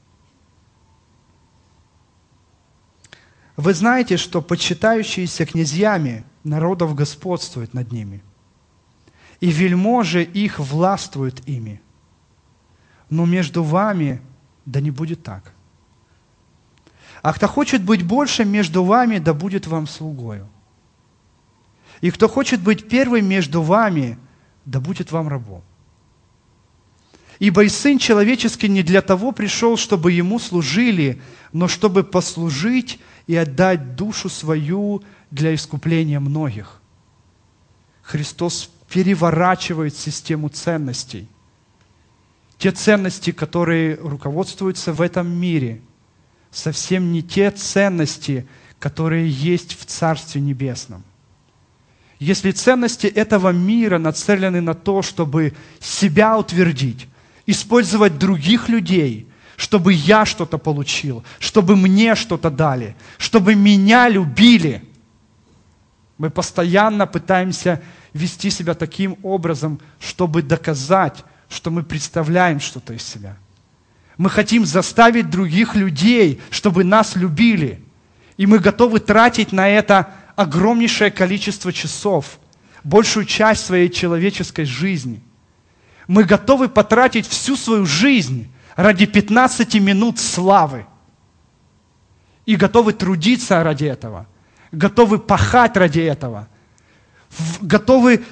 Вы знаете, что почитающиеся князьями народов господствуют над ними, и вельможи их властвуют ими. Но между вами да не будет так. А кто хочет быть больше между вами, да будет вам слугою. И кто хочет быть первым между вами, да будет вам рабом. Ибо и Сын Человеческий не для того пришел, чтобы Ему служили, но чтобы послужить и отдать душу свою для искупления многих. Христос переворачивает систему ценностей. Те ценности, которые руководствуются в этом мире, совсем не те ценности, которые есть в Царстве Небесном. Если ценности этого мира нацелены на то, чтобы себя утвердить, использовать других людей, чтобы я что-то получил, чтобы мне что-то дали, чтобы меня любили, мы постоянно пытаемся вести себя таким образом, чтобы доказать, что мы представляем что-то из себя. Мы хотим заставить других людей, чтобы нас любили. И мы готовы тратить на это огромнейшее количество часов, большую часть своей человеческой жизни. Мы готовы потратить всю свою жизнь ради 15 минут славы. И готовы трудиться ради этого. Готовы пахать ради этого. Готовы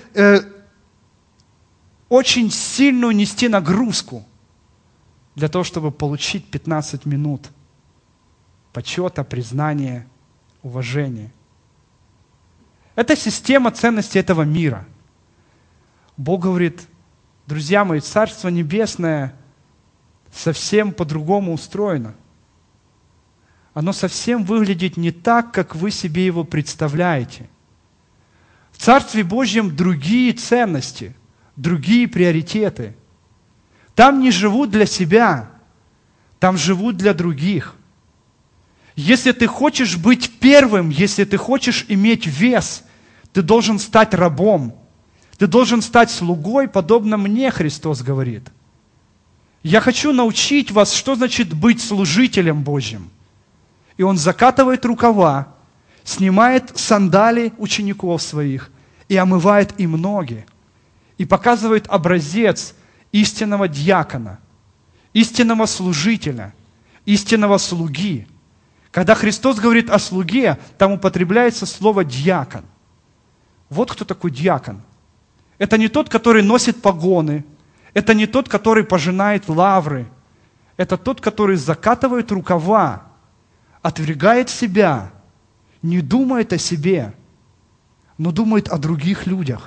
очень сильную нести нагрузку для того, чтобы получить 15 минут почета, признания, уважения. Это система ценностей этого мира. Бог говорит: друзья мои, Царство Небесное совсем по-другому устроено. Оно совсем выглядит не так, как вы себе его представляете. В Царстве Божьем другие ценности, другие приоритеты. Там не живут для себя, там живут для других. Если ты хочешь быть первым, если ты хочешь иметь вес, ты должен стать рабом. Ты должен стать слугой, подобно мне, Христос говорит. Я хочу научить вас, что значит быть служителем Божьим. И Он закатывает рукава, снимает сандали учеников своих и омывает им ноги. И показывает образец истинного диакона, истинного служителя, истинного слуги. Когда Христос говорит о слуге, там употребляется слово «диакон». Вот кто такой диакон. Это не тот, который носит погоны. Это не тот, который пожинает лавры. Это тот, который закатывает рукава, отвергает себя, не думает о себе, но думает о других людях.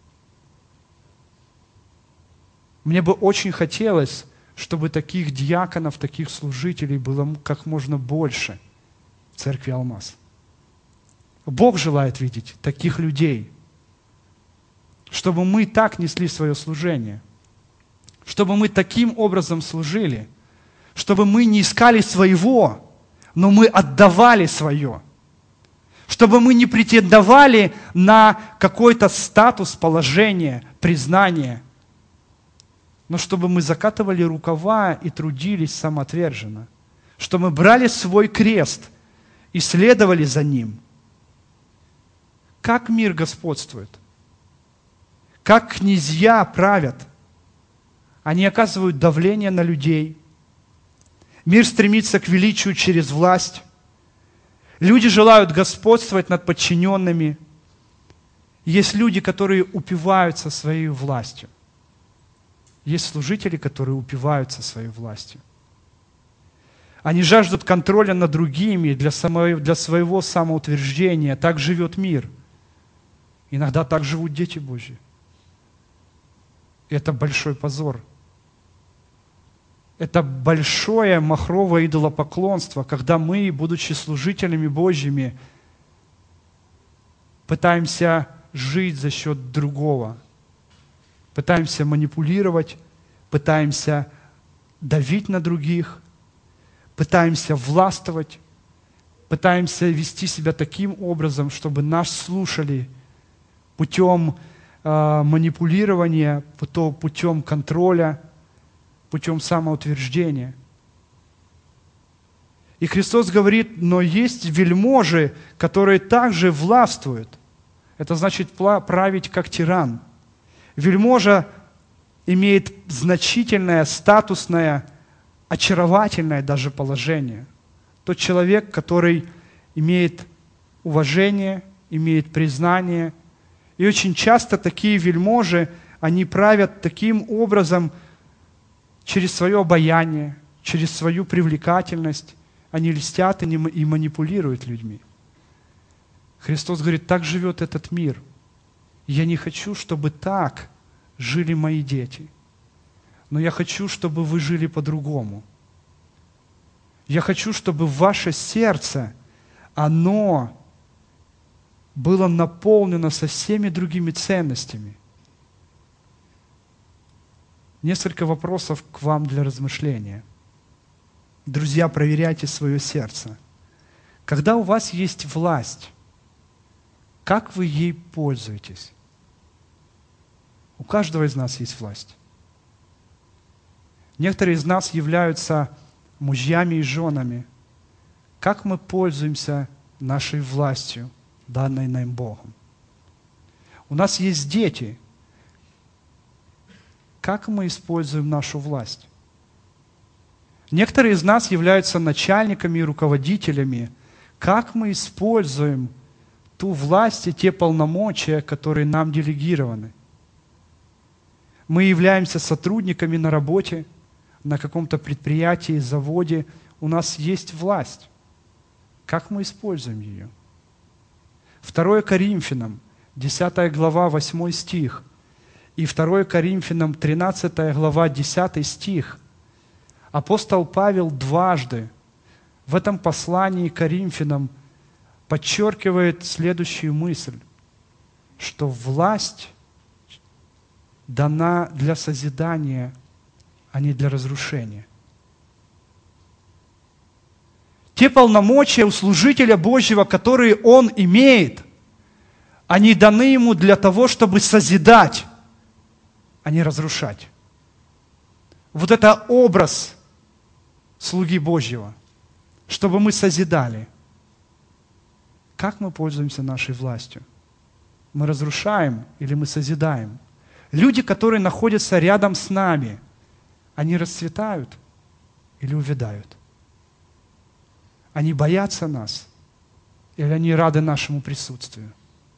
Мне бы очень хотелось, чтобы таких диаконов, таких служителей было как можно больше в церкви Алмаз. Бог желает видеть таких людей, чтобы мы так несли свое служение, чтобы мы таким образом служили, чтобы мы не искали своего, но мы отдавали свое, чтобы мы не претендовали на какой-то статус, положение, признание, но чтобы мы закатывали рукава и трудились самоотверженно, чтобы мы брали свой крест и следовали за ним. Как мир господствует? Как князья правят? Они оказывают давление на людей. Мир стремится к величию через власть. Люди желают господствовать над подчиненными. Есть люди, которые упиваются своей властью. Есть служители, которые упиваются своей властью. Они жаждут контроля над другими для своего самоутверждения. Так живет мир. Иногда так живут дети Божьи. И это большой позор. Это большое махровое идолопоклонство, когда мы, будучи служителями Божьими, пытаемся жить за счет другого, пытаемся манипулировать, пытаемся давить на других, пытаемся властвовать, пытаемся вести себя таким образом, чтобы нас слушали путем манипулирования, путем контроля, путем самоутверждения. И Христос говорит, но есть вельможи, которые также властвуют. Это значит править как тиран. Вельможа имеет значительное, статусное, очаровательное даже положение. Тот человек, который имеет уважение, имеет признание. И очень часто такие вельможи, они правят таким образом через свое обаяние, через свою привлекательность. Они льстят и манипулируют людьми. Христос говорит, так живет этот мир. Я не хочу, чтобы так жили мои дети. Но я хочу, чтобы вы жили по-другому. Я хочу, чтобы ваше сердце, оно было наполнено со всеми другими ценностями. Несколько вопросов к вам для размышления. Друзья, проверяйте свое сердце. Когда у вас есть власть, как вы ей пользуетесь? У каждого из нас есть власть. Некоторые из нас являются мужьями и женами. Как мы пользуемся нашей властью, данной нам Богом? У нас есть дети. Как мы используем нашу власть? Некоторые из нас являются начальниками и руководителями. Как мы используем ту власть и те полномочия, которые нам делегированы? Мы являемся сотрудниками на работе, на каком-то предприятии, заводе. У нас есть власть. Как мы используем ее? 2 Коринфянам, 10 глава, 8 стих. И 2 Коринфянам, 13 глава, 10 стих. Апостол Павел дважды в этом послании к Коринфянам подчеркивает следующую мысль, что власть дана для созидания, а не для разрушения. Те полномочия у служителя Божьего, которые он имеет, они даны ему для того, чтобы созидать, а не разрушать. Вот это образ слуги Божьего, чтобы мы созидали. Как мы пользуемся нашей властью? Мы разрушаем или мы созидаем? Люди, которые находятся рядом с нами, они расцветают или увядают? Они боятся нас или они рады нашему присутствию?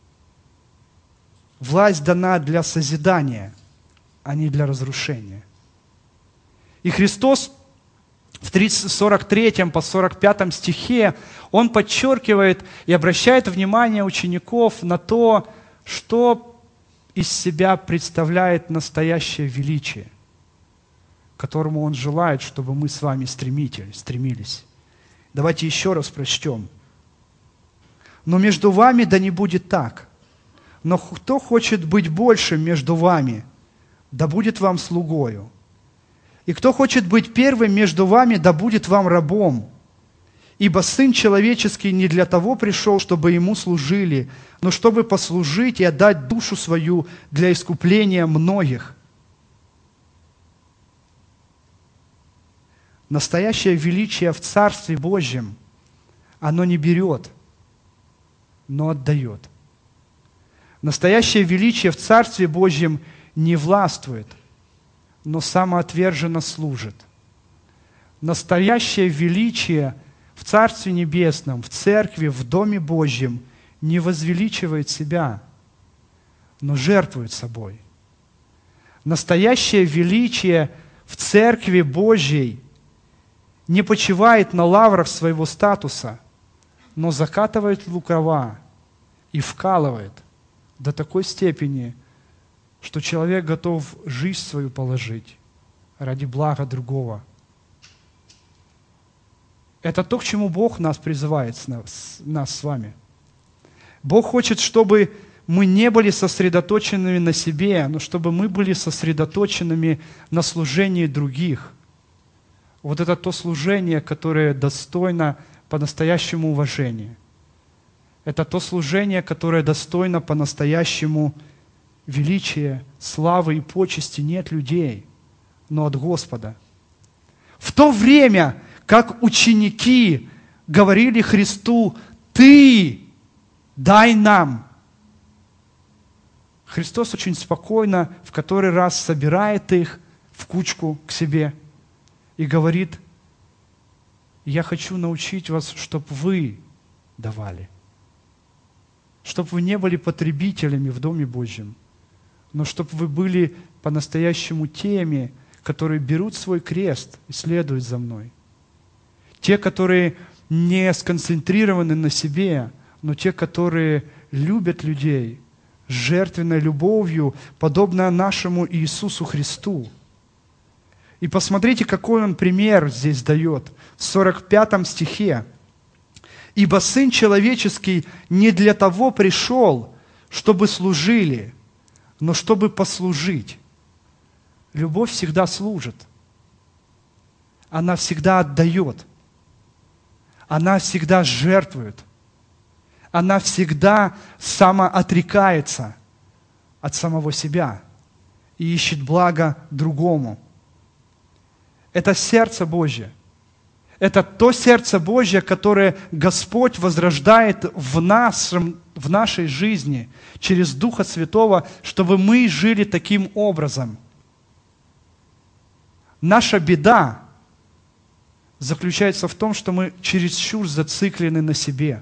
Власть дана для созидания, а не для разрушения. И Христос в 43 по 45 стихе, Он подчеркивает и обращает внимание учеников на то, что из себя представляет настоящее величие, к которому Он желает, чтобы мы с вами стремились. Давайте еще раз прочтем. «Но между вами да не будет так. Но кто хочет быть большим между вами, да будет вам слугою. И кто хочет быть первым между вами, да будет вам рабом. Ибо Сын Человеческий не для того пришел, чтобы Ему служили, но чтобы послужить и отдать душу свою для искупления многих». Настоящее величие в Царстве Божьем, оно не берет, но отдает. Настоящее величие в Царстве Божьем не властвует, но самоотверженно служит. Настоящее величие в Царстве Небесном, в Церкви, в Доме Божьем не возвеличивает себя, но жертвует собой. Настоящее величие в Церкви Божьей не почивает на лаврах своего статуса, но закатывает рукава и вкалывает до такой степени, что человек готов жизнь свою положить ради блага другого. Это то, к чему Бог нас призывает, нас с вами. Бог хочет, чтобы мы не были сосредоточенными на себе, но чтобы мы были сосредоточенными на служении других. Вот это то служение, которое достойно по-настоящему уважения. Это то служение, которое достойно по-настоящему величия, славы и почести не от людей, но от Господа. В то время, как ученики говорили Христу: «Ты дай нам», Христос очень спокойно в который раз собирает их в кучку к себе и говорит: «Я хочу научить вас, чтобы вы давали, чтобы вы не были потребителями в Доме Божьем, но чтобы вы были по-настоящему теми, которые берут свой крест и следуют за мной. Те, которые не сконцентрированы на себе, но те, которые любят людей с жертвенной любовью, подобно нашему Иисусу Христу». И посмотрите, какой он пример здесь дает. В 45 стихе. «Ибо Сын Человеческий не для того пришел, чтобы служили, но чтобы послужить». Любовь всегда служит. Она всегда отдает. Она всегда жертвует. Она всегда самоотрекается от самого себя и ищет благо другому. Это сердце Божье. Это то сердце Божье, которое Господь возрождает в нашей жизни через Духа Святого, чтобы мы жили таким образом. Наша беда заключается в том, что мы чересчур зациклены на себе.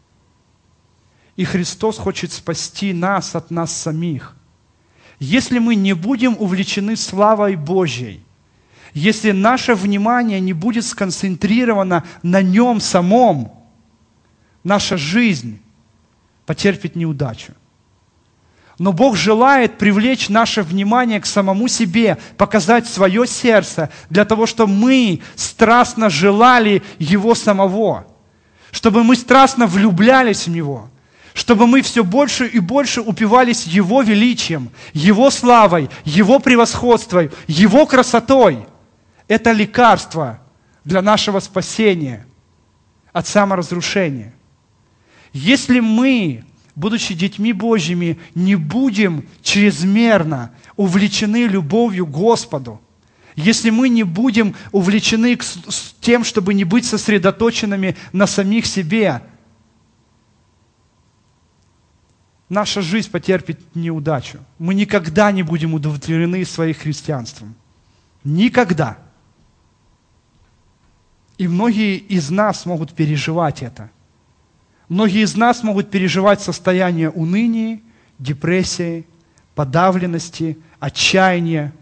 И Христос хочет спасти нас от нас самих. Если мы не будем увлечены славой Божьей, если наше внимание не будет сконцентрировано на Нем самом, наша жизнь потерпит неудачу. Но Бог желает привлечь наше внимание к самому себе, показать свое сердце, для того, чтобы мы страстно желали Его самого, чтобы мы страстно влюблялись в Него, чтобы мы все больше и больше упивались Его величием, Его славой, Его превосходством, Его красотой. Это лекарство для нашего спасения от саморазрушения. Если мы, будучи детьми Божьими, не будем чрезмерно увлечены любовью к Господу, если мы не будем увлечены тем, чтобы не быть сосредоточенными на самих себе, наша жизнь потерпит неудачу. Мы никогда не будем удовлетворены своим христианством. Никогда. И многие из нас могут переживать это. Многие из нас могут переживать состояние уныния, депрессии, подавленности, отчаяния.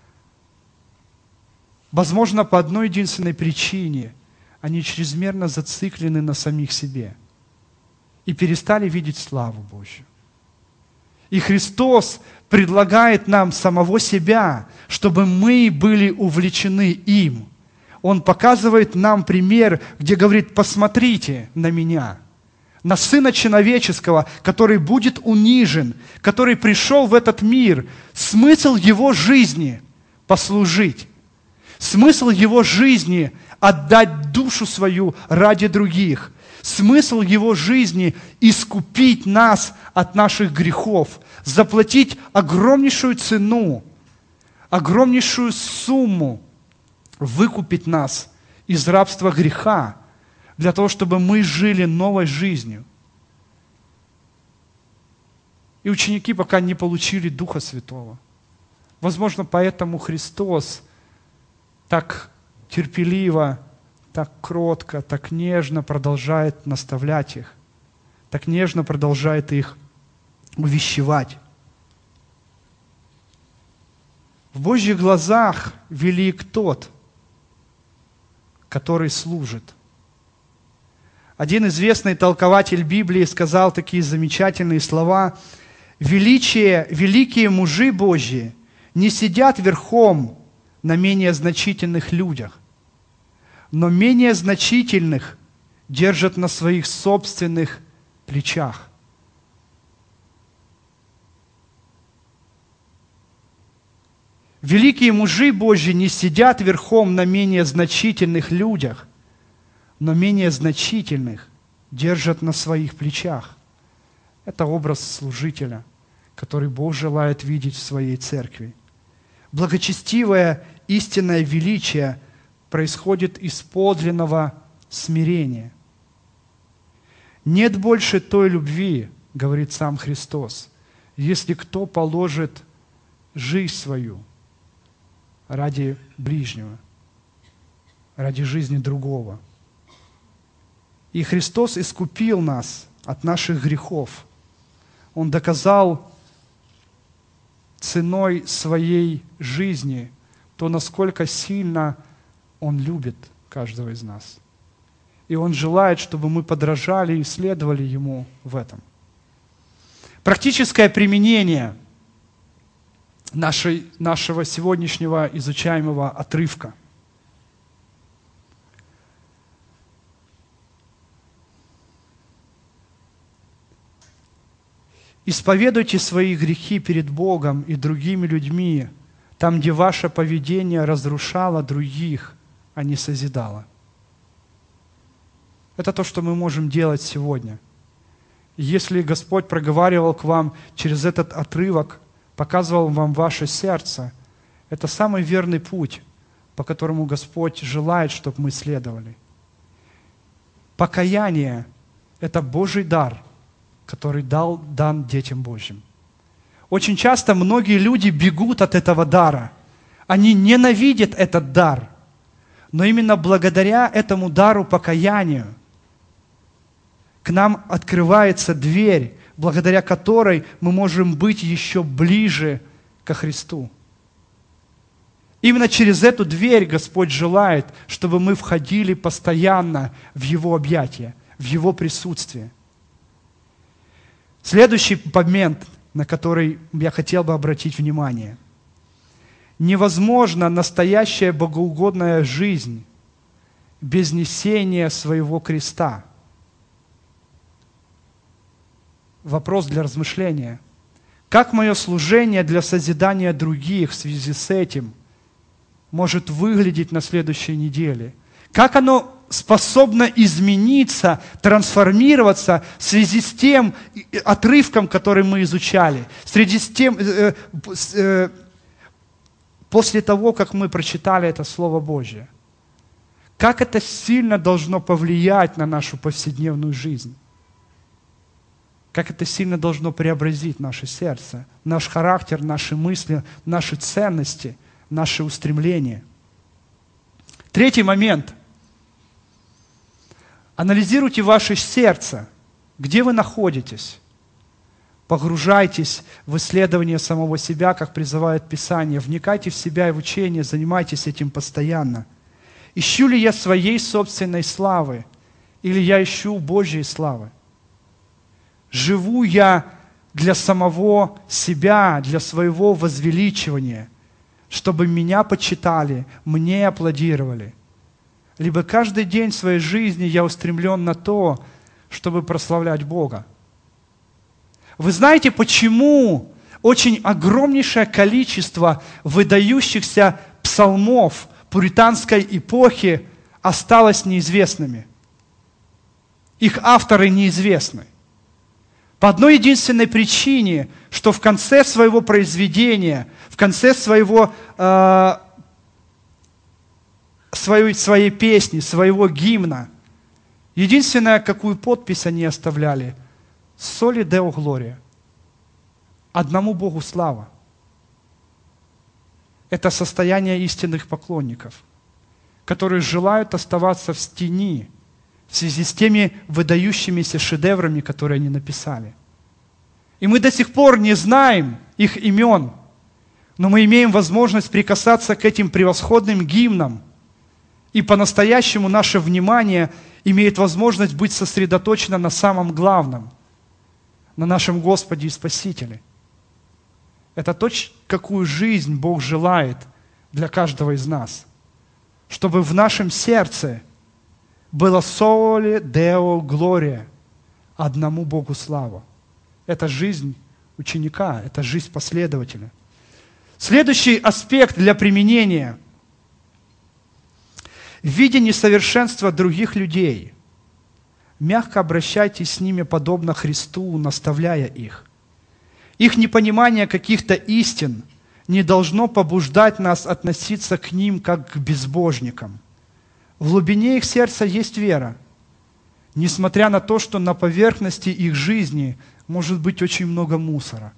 Возможно, по одной единственной причине: они чрезмерно зациклены на самих себе и перестали видеть славу Божью. И Христос предлагает нам самого себя, чтобы мы были увлечены им. Он показывает нам пример, где говорит: посмотрите на меня, на Сына Человеческого, который будет унижен, который пришел в этот мир. Смысл Его жизни – послужить. Смысл Его жизни – отдать душу свою ради других. Смысл Его жизни – искупить нас от наших грехов, заплатить огромнейшую цену, огромнейшую сумму, выкупить нас из рабства греха, для того, чтобы мы жили новой жизнью. И ученики пока не получили Духа Святого. Возможно, поэтому Христос так терпеливо, так кротко, так нежно продолжает наставлять их, так нежно продолжает их увещевать. В Божьих глазах велик тот, который служит. Один известный толкователь Библии сказал такие замечательные слова: великие мужи Божьи не сидят верхом на менее значительных людях, но менее значительных держат на своих собственных плечах. Великие мужи Божьи не сидят верхом на менее значительных людях, но менее значительных держат на своих плечах. Это образ служителя, который Бог желает видеть в своей церкви. Благочестивое истинное величие происходит из подлинного смирения. «Нет больше той любви, — говорит сам Христос, — если кто положит жизнь свою ради ближнего, ради жизни другого». И Христос искупил нас от наших грехов. Он доказал ценой своей жизни то, насколько сильно Он любит каждого из нас. И Он желает, чтобы мы подражали и следовали Ему в этом. Практическое применение нашего сегодняшнего изучаемого отрывка. Исповедуйте свои грехи перед Богом и другими людьми, там, где ваше поведение разрушало других, а не созидало. Это то, что мы можем делать сегодня. Если Господь проговаривал к вам через этот отрывок, показывал вам ваше сердце, это самый верный путь, по которому Господь желает, чтобы мы следовали. Покаяние – это Божий дар, который дан детям Божьим. Очень часто многие люди бегут от этого дара. Они ненавидят этот дар. Но именно благодаря этому дару покаянию к нам открывается дверь, благодаря которой мы можем быть еще ближе ко Христу. Именно через эту дверь Господь желает, чтобы мы входили постоянно в Его объятия, в Его присутствие. Следующий момент, на который я хотел бы обратить внимание. Невозможна настоящая богоугодная жизнь без несения своего креста. Вопрос для размышления. Как мое служение для созидания других в связи с этим может выглядеть на следующей неделе? Как оно способно измениться, трансформироваться в связи с тем отрывком, который мы изучали, в связи с тем, после того, как мы прочитали это Слово Божье? Как это сильно должно повлиять на нашу повседневную жизнь? Как это сильно должно преобразить наше сердце, наш характер, наши мысли, наши ценности, наши устремления? Третий момент. Анализируйте ваше сердце. Где вы находитесь? Погружайтесь в исследование самого себя, как призывает Писание. Вникайте в себя и в учение, занимайтесь этим постоянно. Ищу ли я своей собственной славы, или я ищу Божьей славы? Живу я для самого себя, для своего возвеличивания, чтобы меня почитали, мне аплодировали? Либо каждый день своей жизни я устремлен на то, чтобы прославлять Бога? Вы знаете, почему очень огромнейшее количество выдающихся псалмов пуританской эпохи осталось неизвестными? Их авторы неизвестны. По одной единственной причине, что в конце своего произведения, в конце своей песни, своего гимна, единственное, какую подпись они оставляли – «Соли Део Глория» – «Одному Богу слава». Это состояние истинных поклонников, которые желают оставаться в тени в связи с теми выдающимися шедеврами, которые они написали. И мы до сих пор не знаем их имен, но мы имеем возможность прикасаться к этим превосходным гимнам, и по-настоящему наше внимание имеет возможность быть сосредоточено на самом главном, на нашем Господе и Спасителе. Это то, какую жизнь Бог желает для каждого из нас, чтобы в нашем сердце было «Соли Део Глория» – «Одному Богу слава». Это жизнь ученика, это жизнь последователя. Следующий аспект для применения. Видя несовершенство других людей, мягко обращайтесь с ними подобно Христу, наставляя их. Их непонимание каких-то истин не должно побуждать нас относиться к ним как к безбожникам. В глубине их сердца есть вера, несмотря на то, что на поверхности их жизни может быть очень много мусора.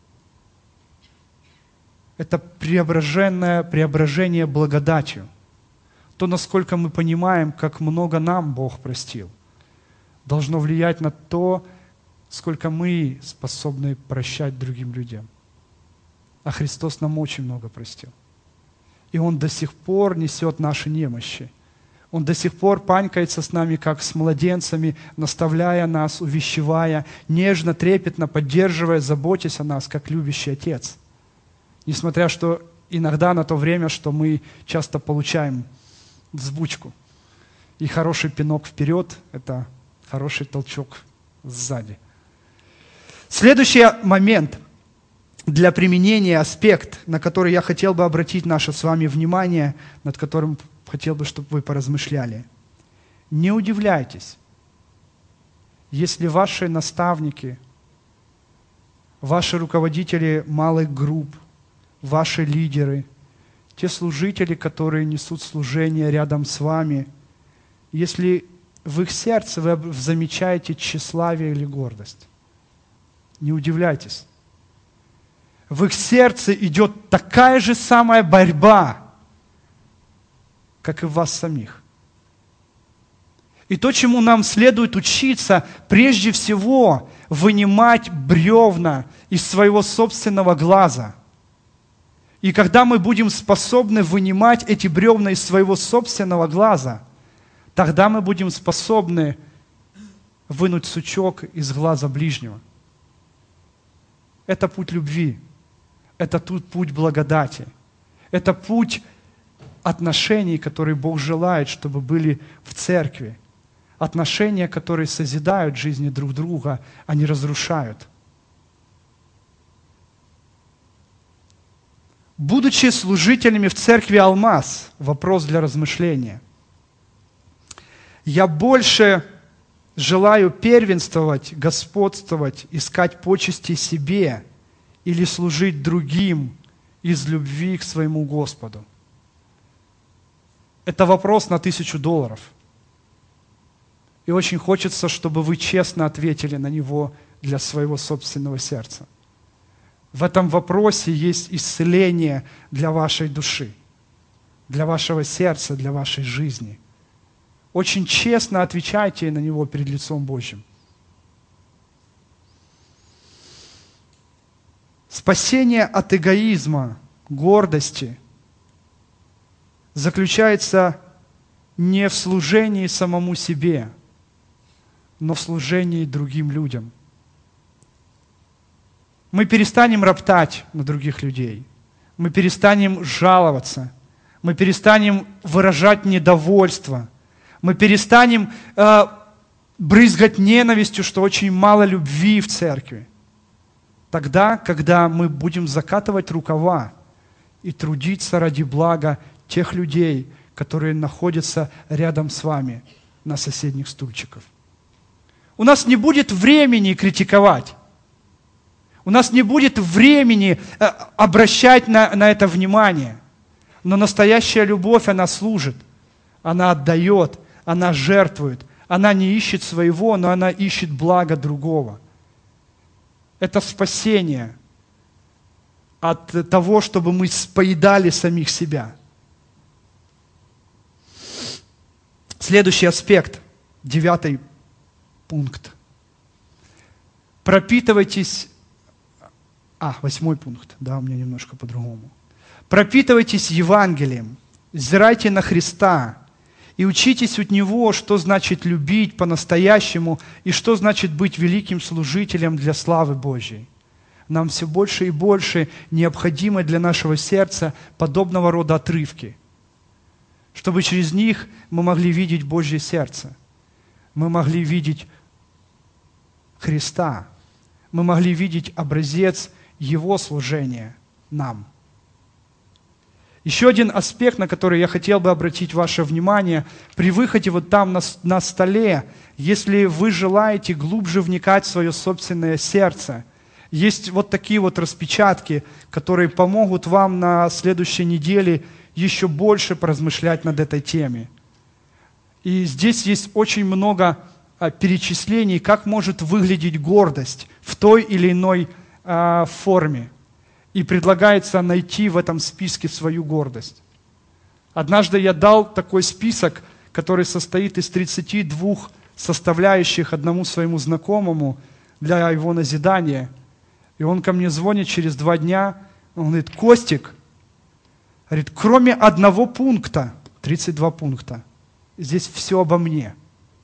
Это преображение благодатью. То, насколько мы понимаем, как много нам Бог простил, должно влиять на то, сколько мы способны прощать другим людям. А Христос нам очень много простил. И Он до сих пор несет наши немощи. Он до сих пор панькается с нами, как с младенцами, наставляя нас, увещевая, нежно, трепетно поддерживая, заботясь о нас, как любящий Отец. Несмотря что иногда на то время, что мы часто получаем взбучку. И хороший пинок вперед – это хороший толчок сзади. Следующий момент для применения, аспект, на который я хотел бы обратить наше с вами внимание, над которым хотел бы, чтобы вы поразмышляли. Не удивляйтесь, если ваши наставники, ваши руководители малых групп, ваши лидеры, те служители, которые несут служение рядом с вами, если в их сердце вы замечаете тщеславие или гордость. Не удивляйтесь. В их сердце идет такая же самая борьба, как и в вас самих. И то, чему нам следует учиться, прежде всего, вынимать бревна из своего собственного глаза. И когда мы будем способны вынимать эти бревна из своего собственного глаза, тогда мы будем способны вынуть сучок из глаза ближнего. Это путь любви. Это путь благодати. Это путь отношений, которые Бог желает, чтобы были в церкви. Отношения, которые созидают жизни друг друга, а не разрушают. Будучи служителями в церкви «Алмаз», вопрос для размышления. Я больше желаю первенствовать, господствовать, искать почести себе или служить другим из любви к своему Господу. Это вопрос на $1000. И очень хочется, чтобы вы честно ответили на него для своего собственного сердца. В этом вопросе есть исцеление для вашей души, для вашего сердца, для вашей жизни. Очень честно отвечайте на него перед лицом Божьим. Спасение от эгоизма, гордости заключается не в служении самому себе, но в служении другим людям. Мы перестанем роптать на других людей. Мы перестанем жаловаться. Мы перестанем выражать недовольство. Мы перестанем брызгать ненавистью, что очень мало любви в церкви. Тогда, когда мы будем закатывать рукава и трудиться ради блага тех людей, которые находятся рядом с вами на соседних стульчиках. У нас не будет времени критиковать. У нас не будет времени обращать на это внимание. Но настоящая любовь, она служит, она отдает, она жертвует. Она не ищет своего, но она ищет блага другого. Это спасение от того, чтобы мы поедали самих себя. Следующий аспект, 9 пункт. Пропитывайтесь... 8 пункт, да, у меня немножко по-другому. Пропитывайтесь Евангелием, взирайте на Христа и учитесь от Него, что значит любить по-настоящему и что значит быть великим служителем для славы Божьей. Нам все больше и больше необходимы для нашего сердца подобного рода отрывки, чтобы через них мы могли видеть Божье сердце, мы могли видеть Христа, мы могли видеть образец Его служения нам. Еще один аспект, на который я хотел бы обратить ваше внимание, при выходе вот там на столе, если вы желаете глубже вникать в свое собственное сердце, есть вот такие вот распечатки, которые помогут вам на следующей неделе еще больше поразмышлять над этой темой. И здесь есть очень много перечислений, как может выглядеть гордость в той или иной форме. И предлагается найти в этом списке свою гордость. Однажды я дал такой список, который состоит из 32 составляющих одному своему знакомому для его назидания. И он ко мне звонит через 2 дня, он говорит: Костик, говорит, кроме одного пункта, 32 пункта, здесь все обо мне.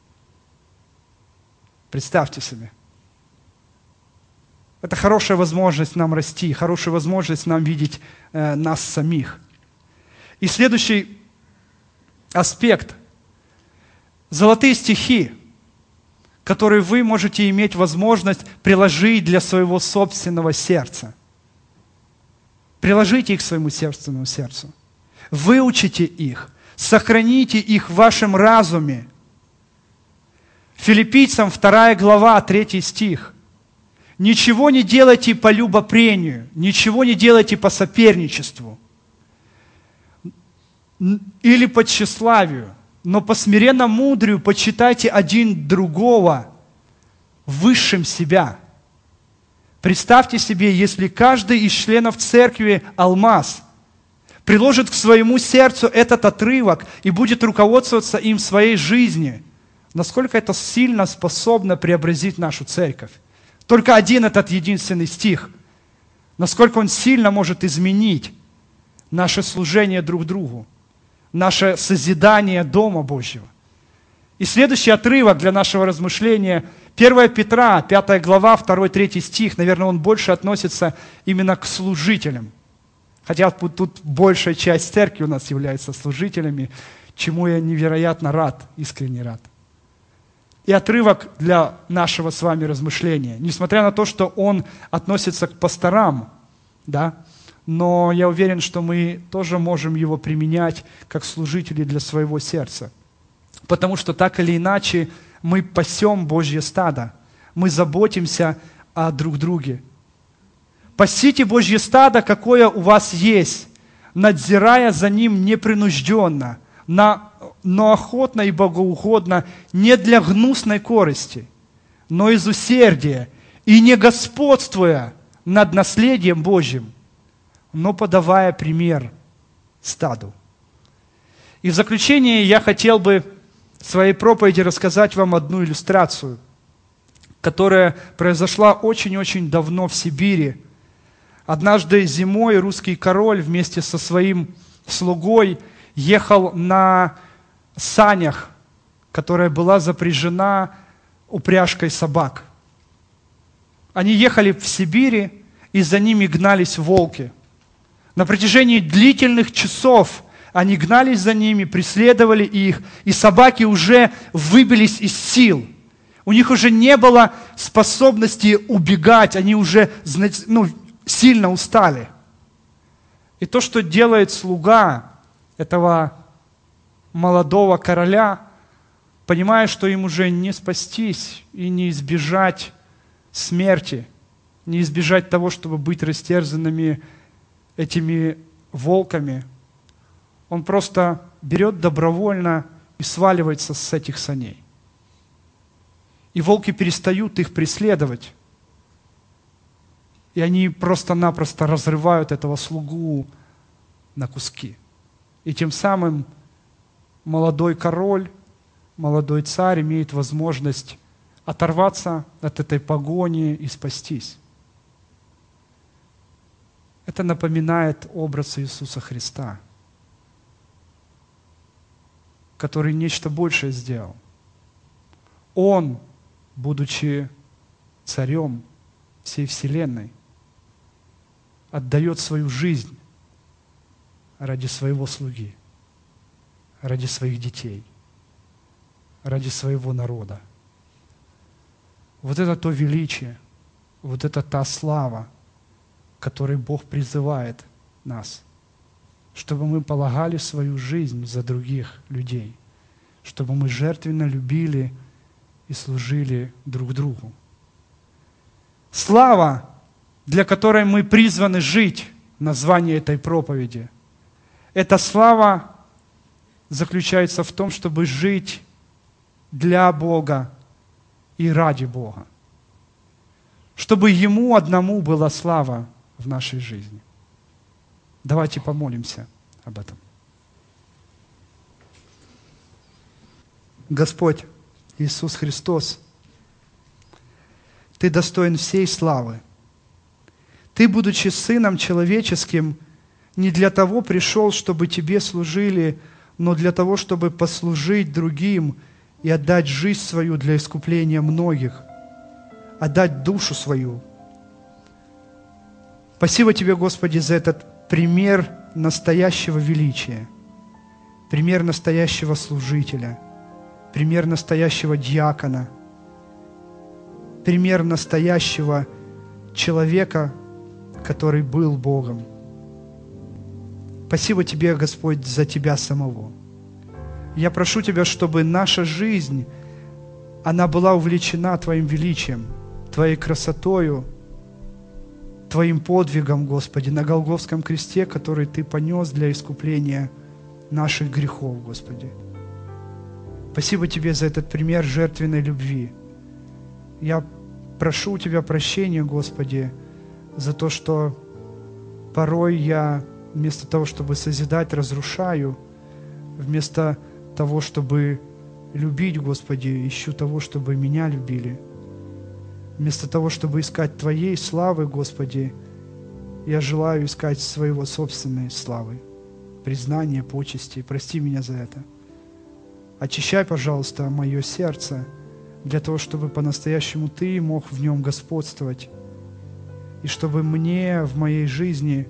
Представьте себе. Это хорошая возможность нам расти, хорошая возможность нам видеть нас самих. И следующий аспект. Золотые стихи, которые вы можете иметь возможность приложить для своего собственного сердца. Приложите их к своему собственному сердцу. Выучите их. Сохраните их в вашем разуме. Филиппийцам 2 глава, 3 стих. Ничего не делайте по любопрению, ничего не делайте по соперничеству или по тщеславию, но по смиренно мудрию почитайте один другого высшим себя. Представьте себе, если каждый из членов церкви алмаз приложит к своему сердцу этот отрывок и будет руководствоваться им в своей жизни, насколько это сильно способно преобразить нашу церковь. Только один этот единственный стих. Насколько он сильно может изменить наше служение друг другу, наше созидание Дома Божьего. И следующий отрывок для нашего размышления, 1 Петра, 5 глава, 2-3 стих, наверное, он больше относится именно к служителям. Хотя тут большая часть церкви у нас является служителями, чему я невероятно рад, искренне рад. И отрывок для нашего с вами размышления. Несмотря на то, что он относится к пасторам, да, но я уверен, что мы тоже можем его применять как служители для своего сердца. Потому что так или иначе мы пасем Божье стадо. Мы заботимся о друг друге. Пасите Божье стадо, какое у вас есть, надзирая за ним непринужденно, но охотно и богоугодно, не для гнусной корысти, но из усердия, и не господствуя над наследием Божьим, но подавая пример стаду. И в заключение я хотел бы в своей проповеди рассказать вам одну иллюстрацию, которая произошла очень-очень давно в Сибири. Однажды зимой русский король вместе со своим слугой ехал на санях, которая была запряжена упряжкой собак. Они ехали в Сибири, и за ними гнались волки. На протяжении длительных часов они гнались за ними, преследовали их, и собаки уже выбились из сил. У них уже не было способности убегать, они уже сильно устали. И то, что делает слуга этого молодого короля, понимая, что им уже не спастись и не избежать смерти, не избежать того, чтобы быть растерзанными этими волками, он просто берет добровольно и сваливается с этих саней. И волки перестают их преследовать. И они просто-напросто разрывают этого слугу на куски. И тем самым молодой король, молодой царь имеет возможность оторваться от этой погони и спастись. Это напоминает образ Иисуса Христа, который нечто большее сделал. Он, будучи царем всей вселенной, отдает свою жизнь ради своего слуги, ради своих детей, ради своего народа. Вот это то величие, вот это та слава, которой Бог призывает нас, чтобы мы полагали свою жизнь за других людей, чтобы мы жертвенно любили и служили друг другу. Слава, для которой мы призваны жить, название этой проповеди, эта слава заключается в том, чтобы жить для Бога и ради Бога. Чтобы Ему одному была слава в нашей жизни. Давайте помолимся об этом. Господь Иисус Христос, Ты достоин всей славы. Ты, будучи Сыном человеческим, не для того пришел, чтобы Тебе служили, но для того, чтобы послужить другим и отдать жизнь свою для искупления многих, отдать душу свою. Спасибо Тебе, Господи, за этот пример настоящего величия, пример настоящего служителя, пример настоящего диакона, пример настоящего человека, который был Богом. Спасибо Тебе, Господь, за Тебя самого. Я прошу Тебя, чтобы наша жизнь, она была увлечена Твоим величием, Твоей красотою, Твоим подвигом, Господи, на Голгофском кресте, который Ты понес для искупления наших грехов, Господи. Спасибо Тебе за этот пример жертвенной любви. Я прошу у Тебя прощения, Господи, за то, что порой я вместо того, чтобы созидать, разрушаю, вместо того, чтобы любить, Господи, ищу того, чтобы меня любили. Вместо того, чтобы искать Твоей славы, Господи, я желаю искать своего собственной славы, признания, почести. Прости меня за это. Очищай, пожалуйста, мое сердце для того, чтобы по-настоящему Ты мог в нем господствовать. И чтобы мне в моей жизни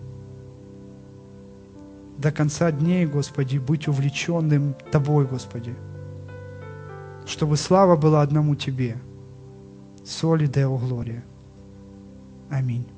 до конца дней, Господи, быть увлеченным Тобой, Господи. Чтобы слава была одному Тебе. Соли Део Глория. Аминь.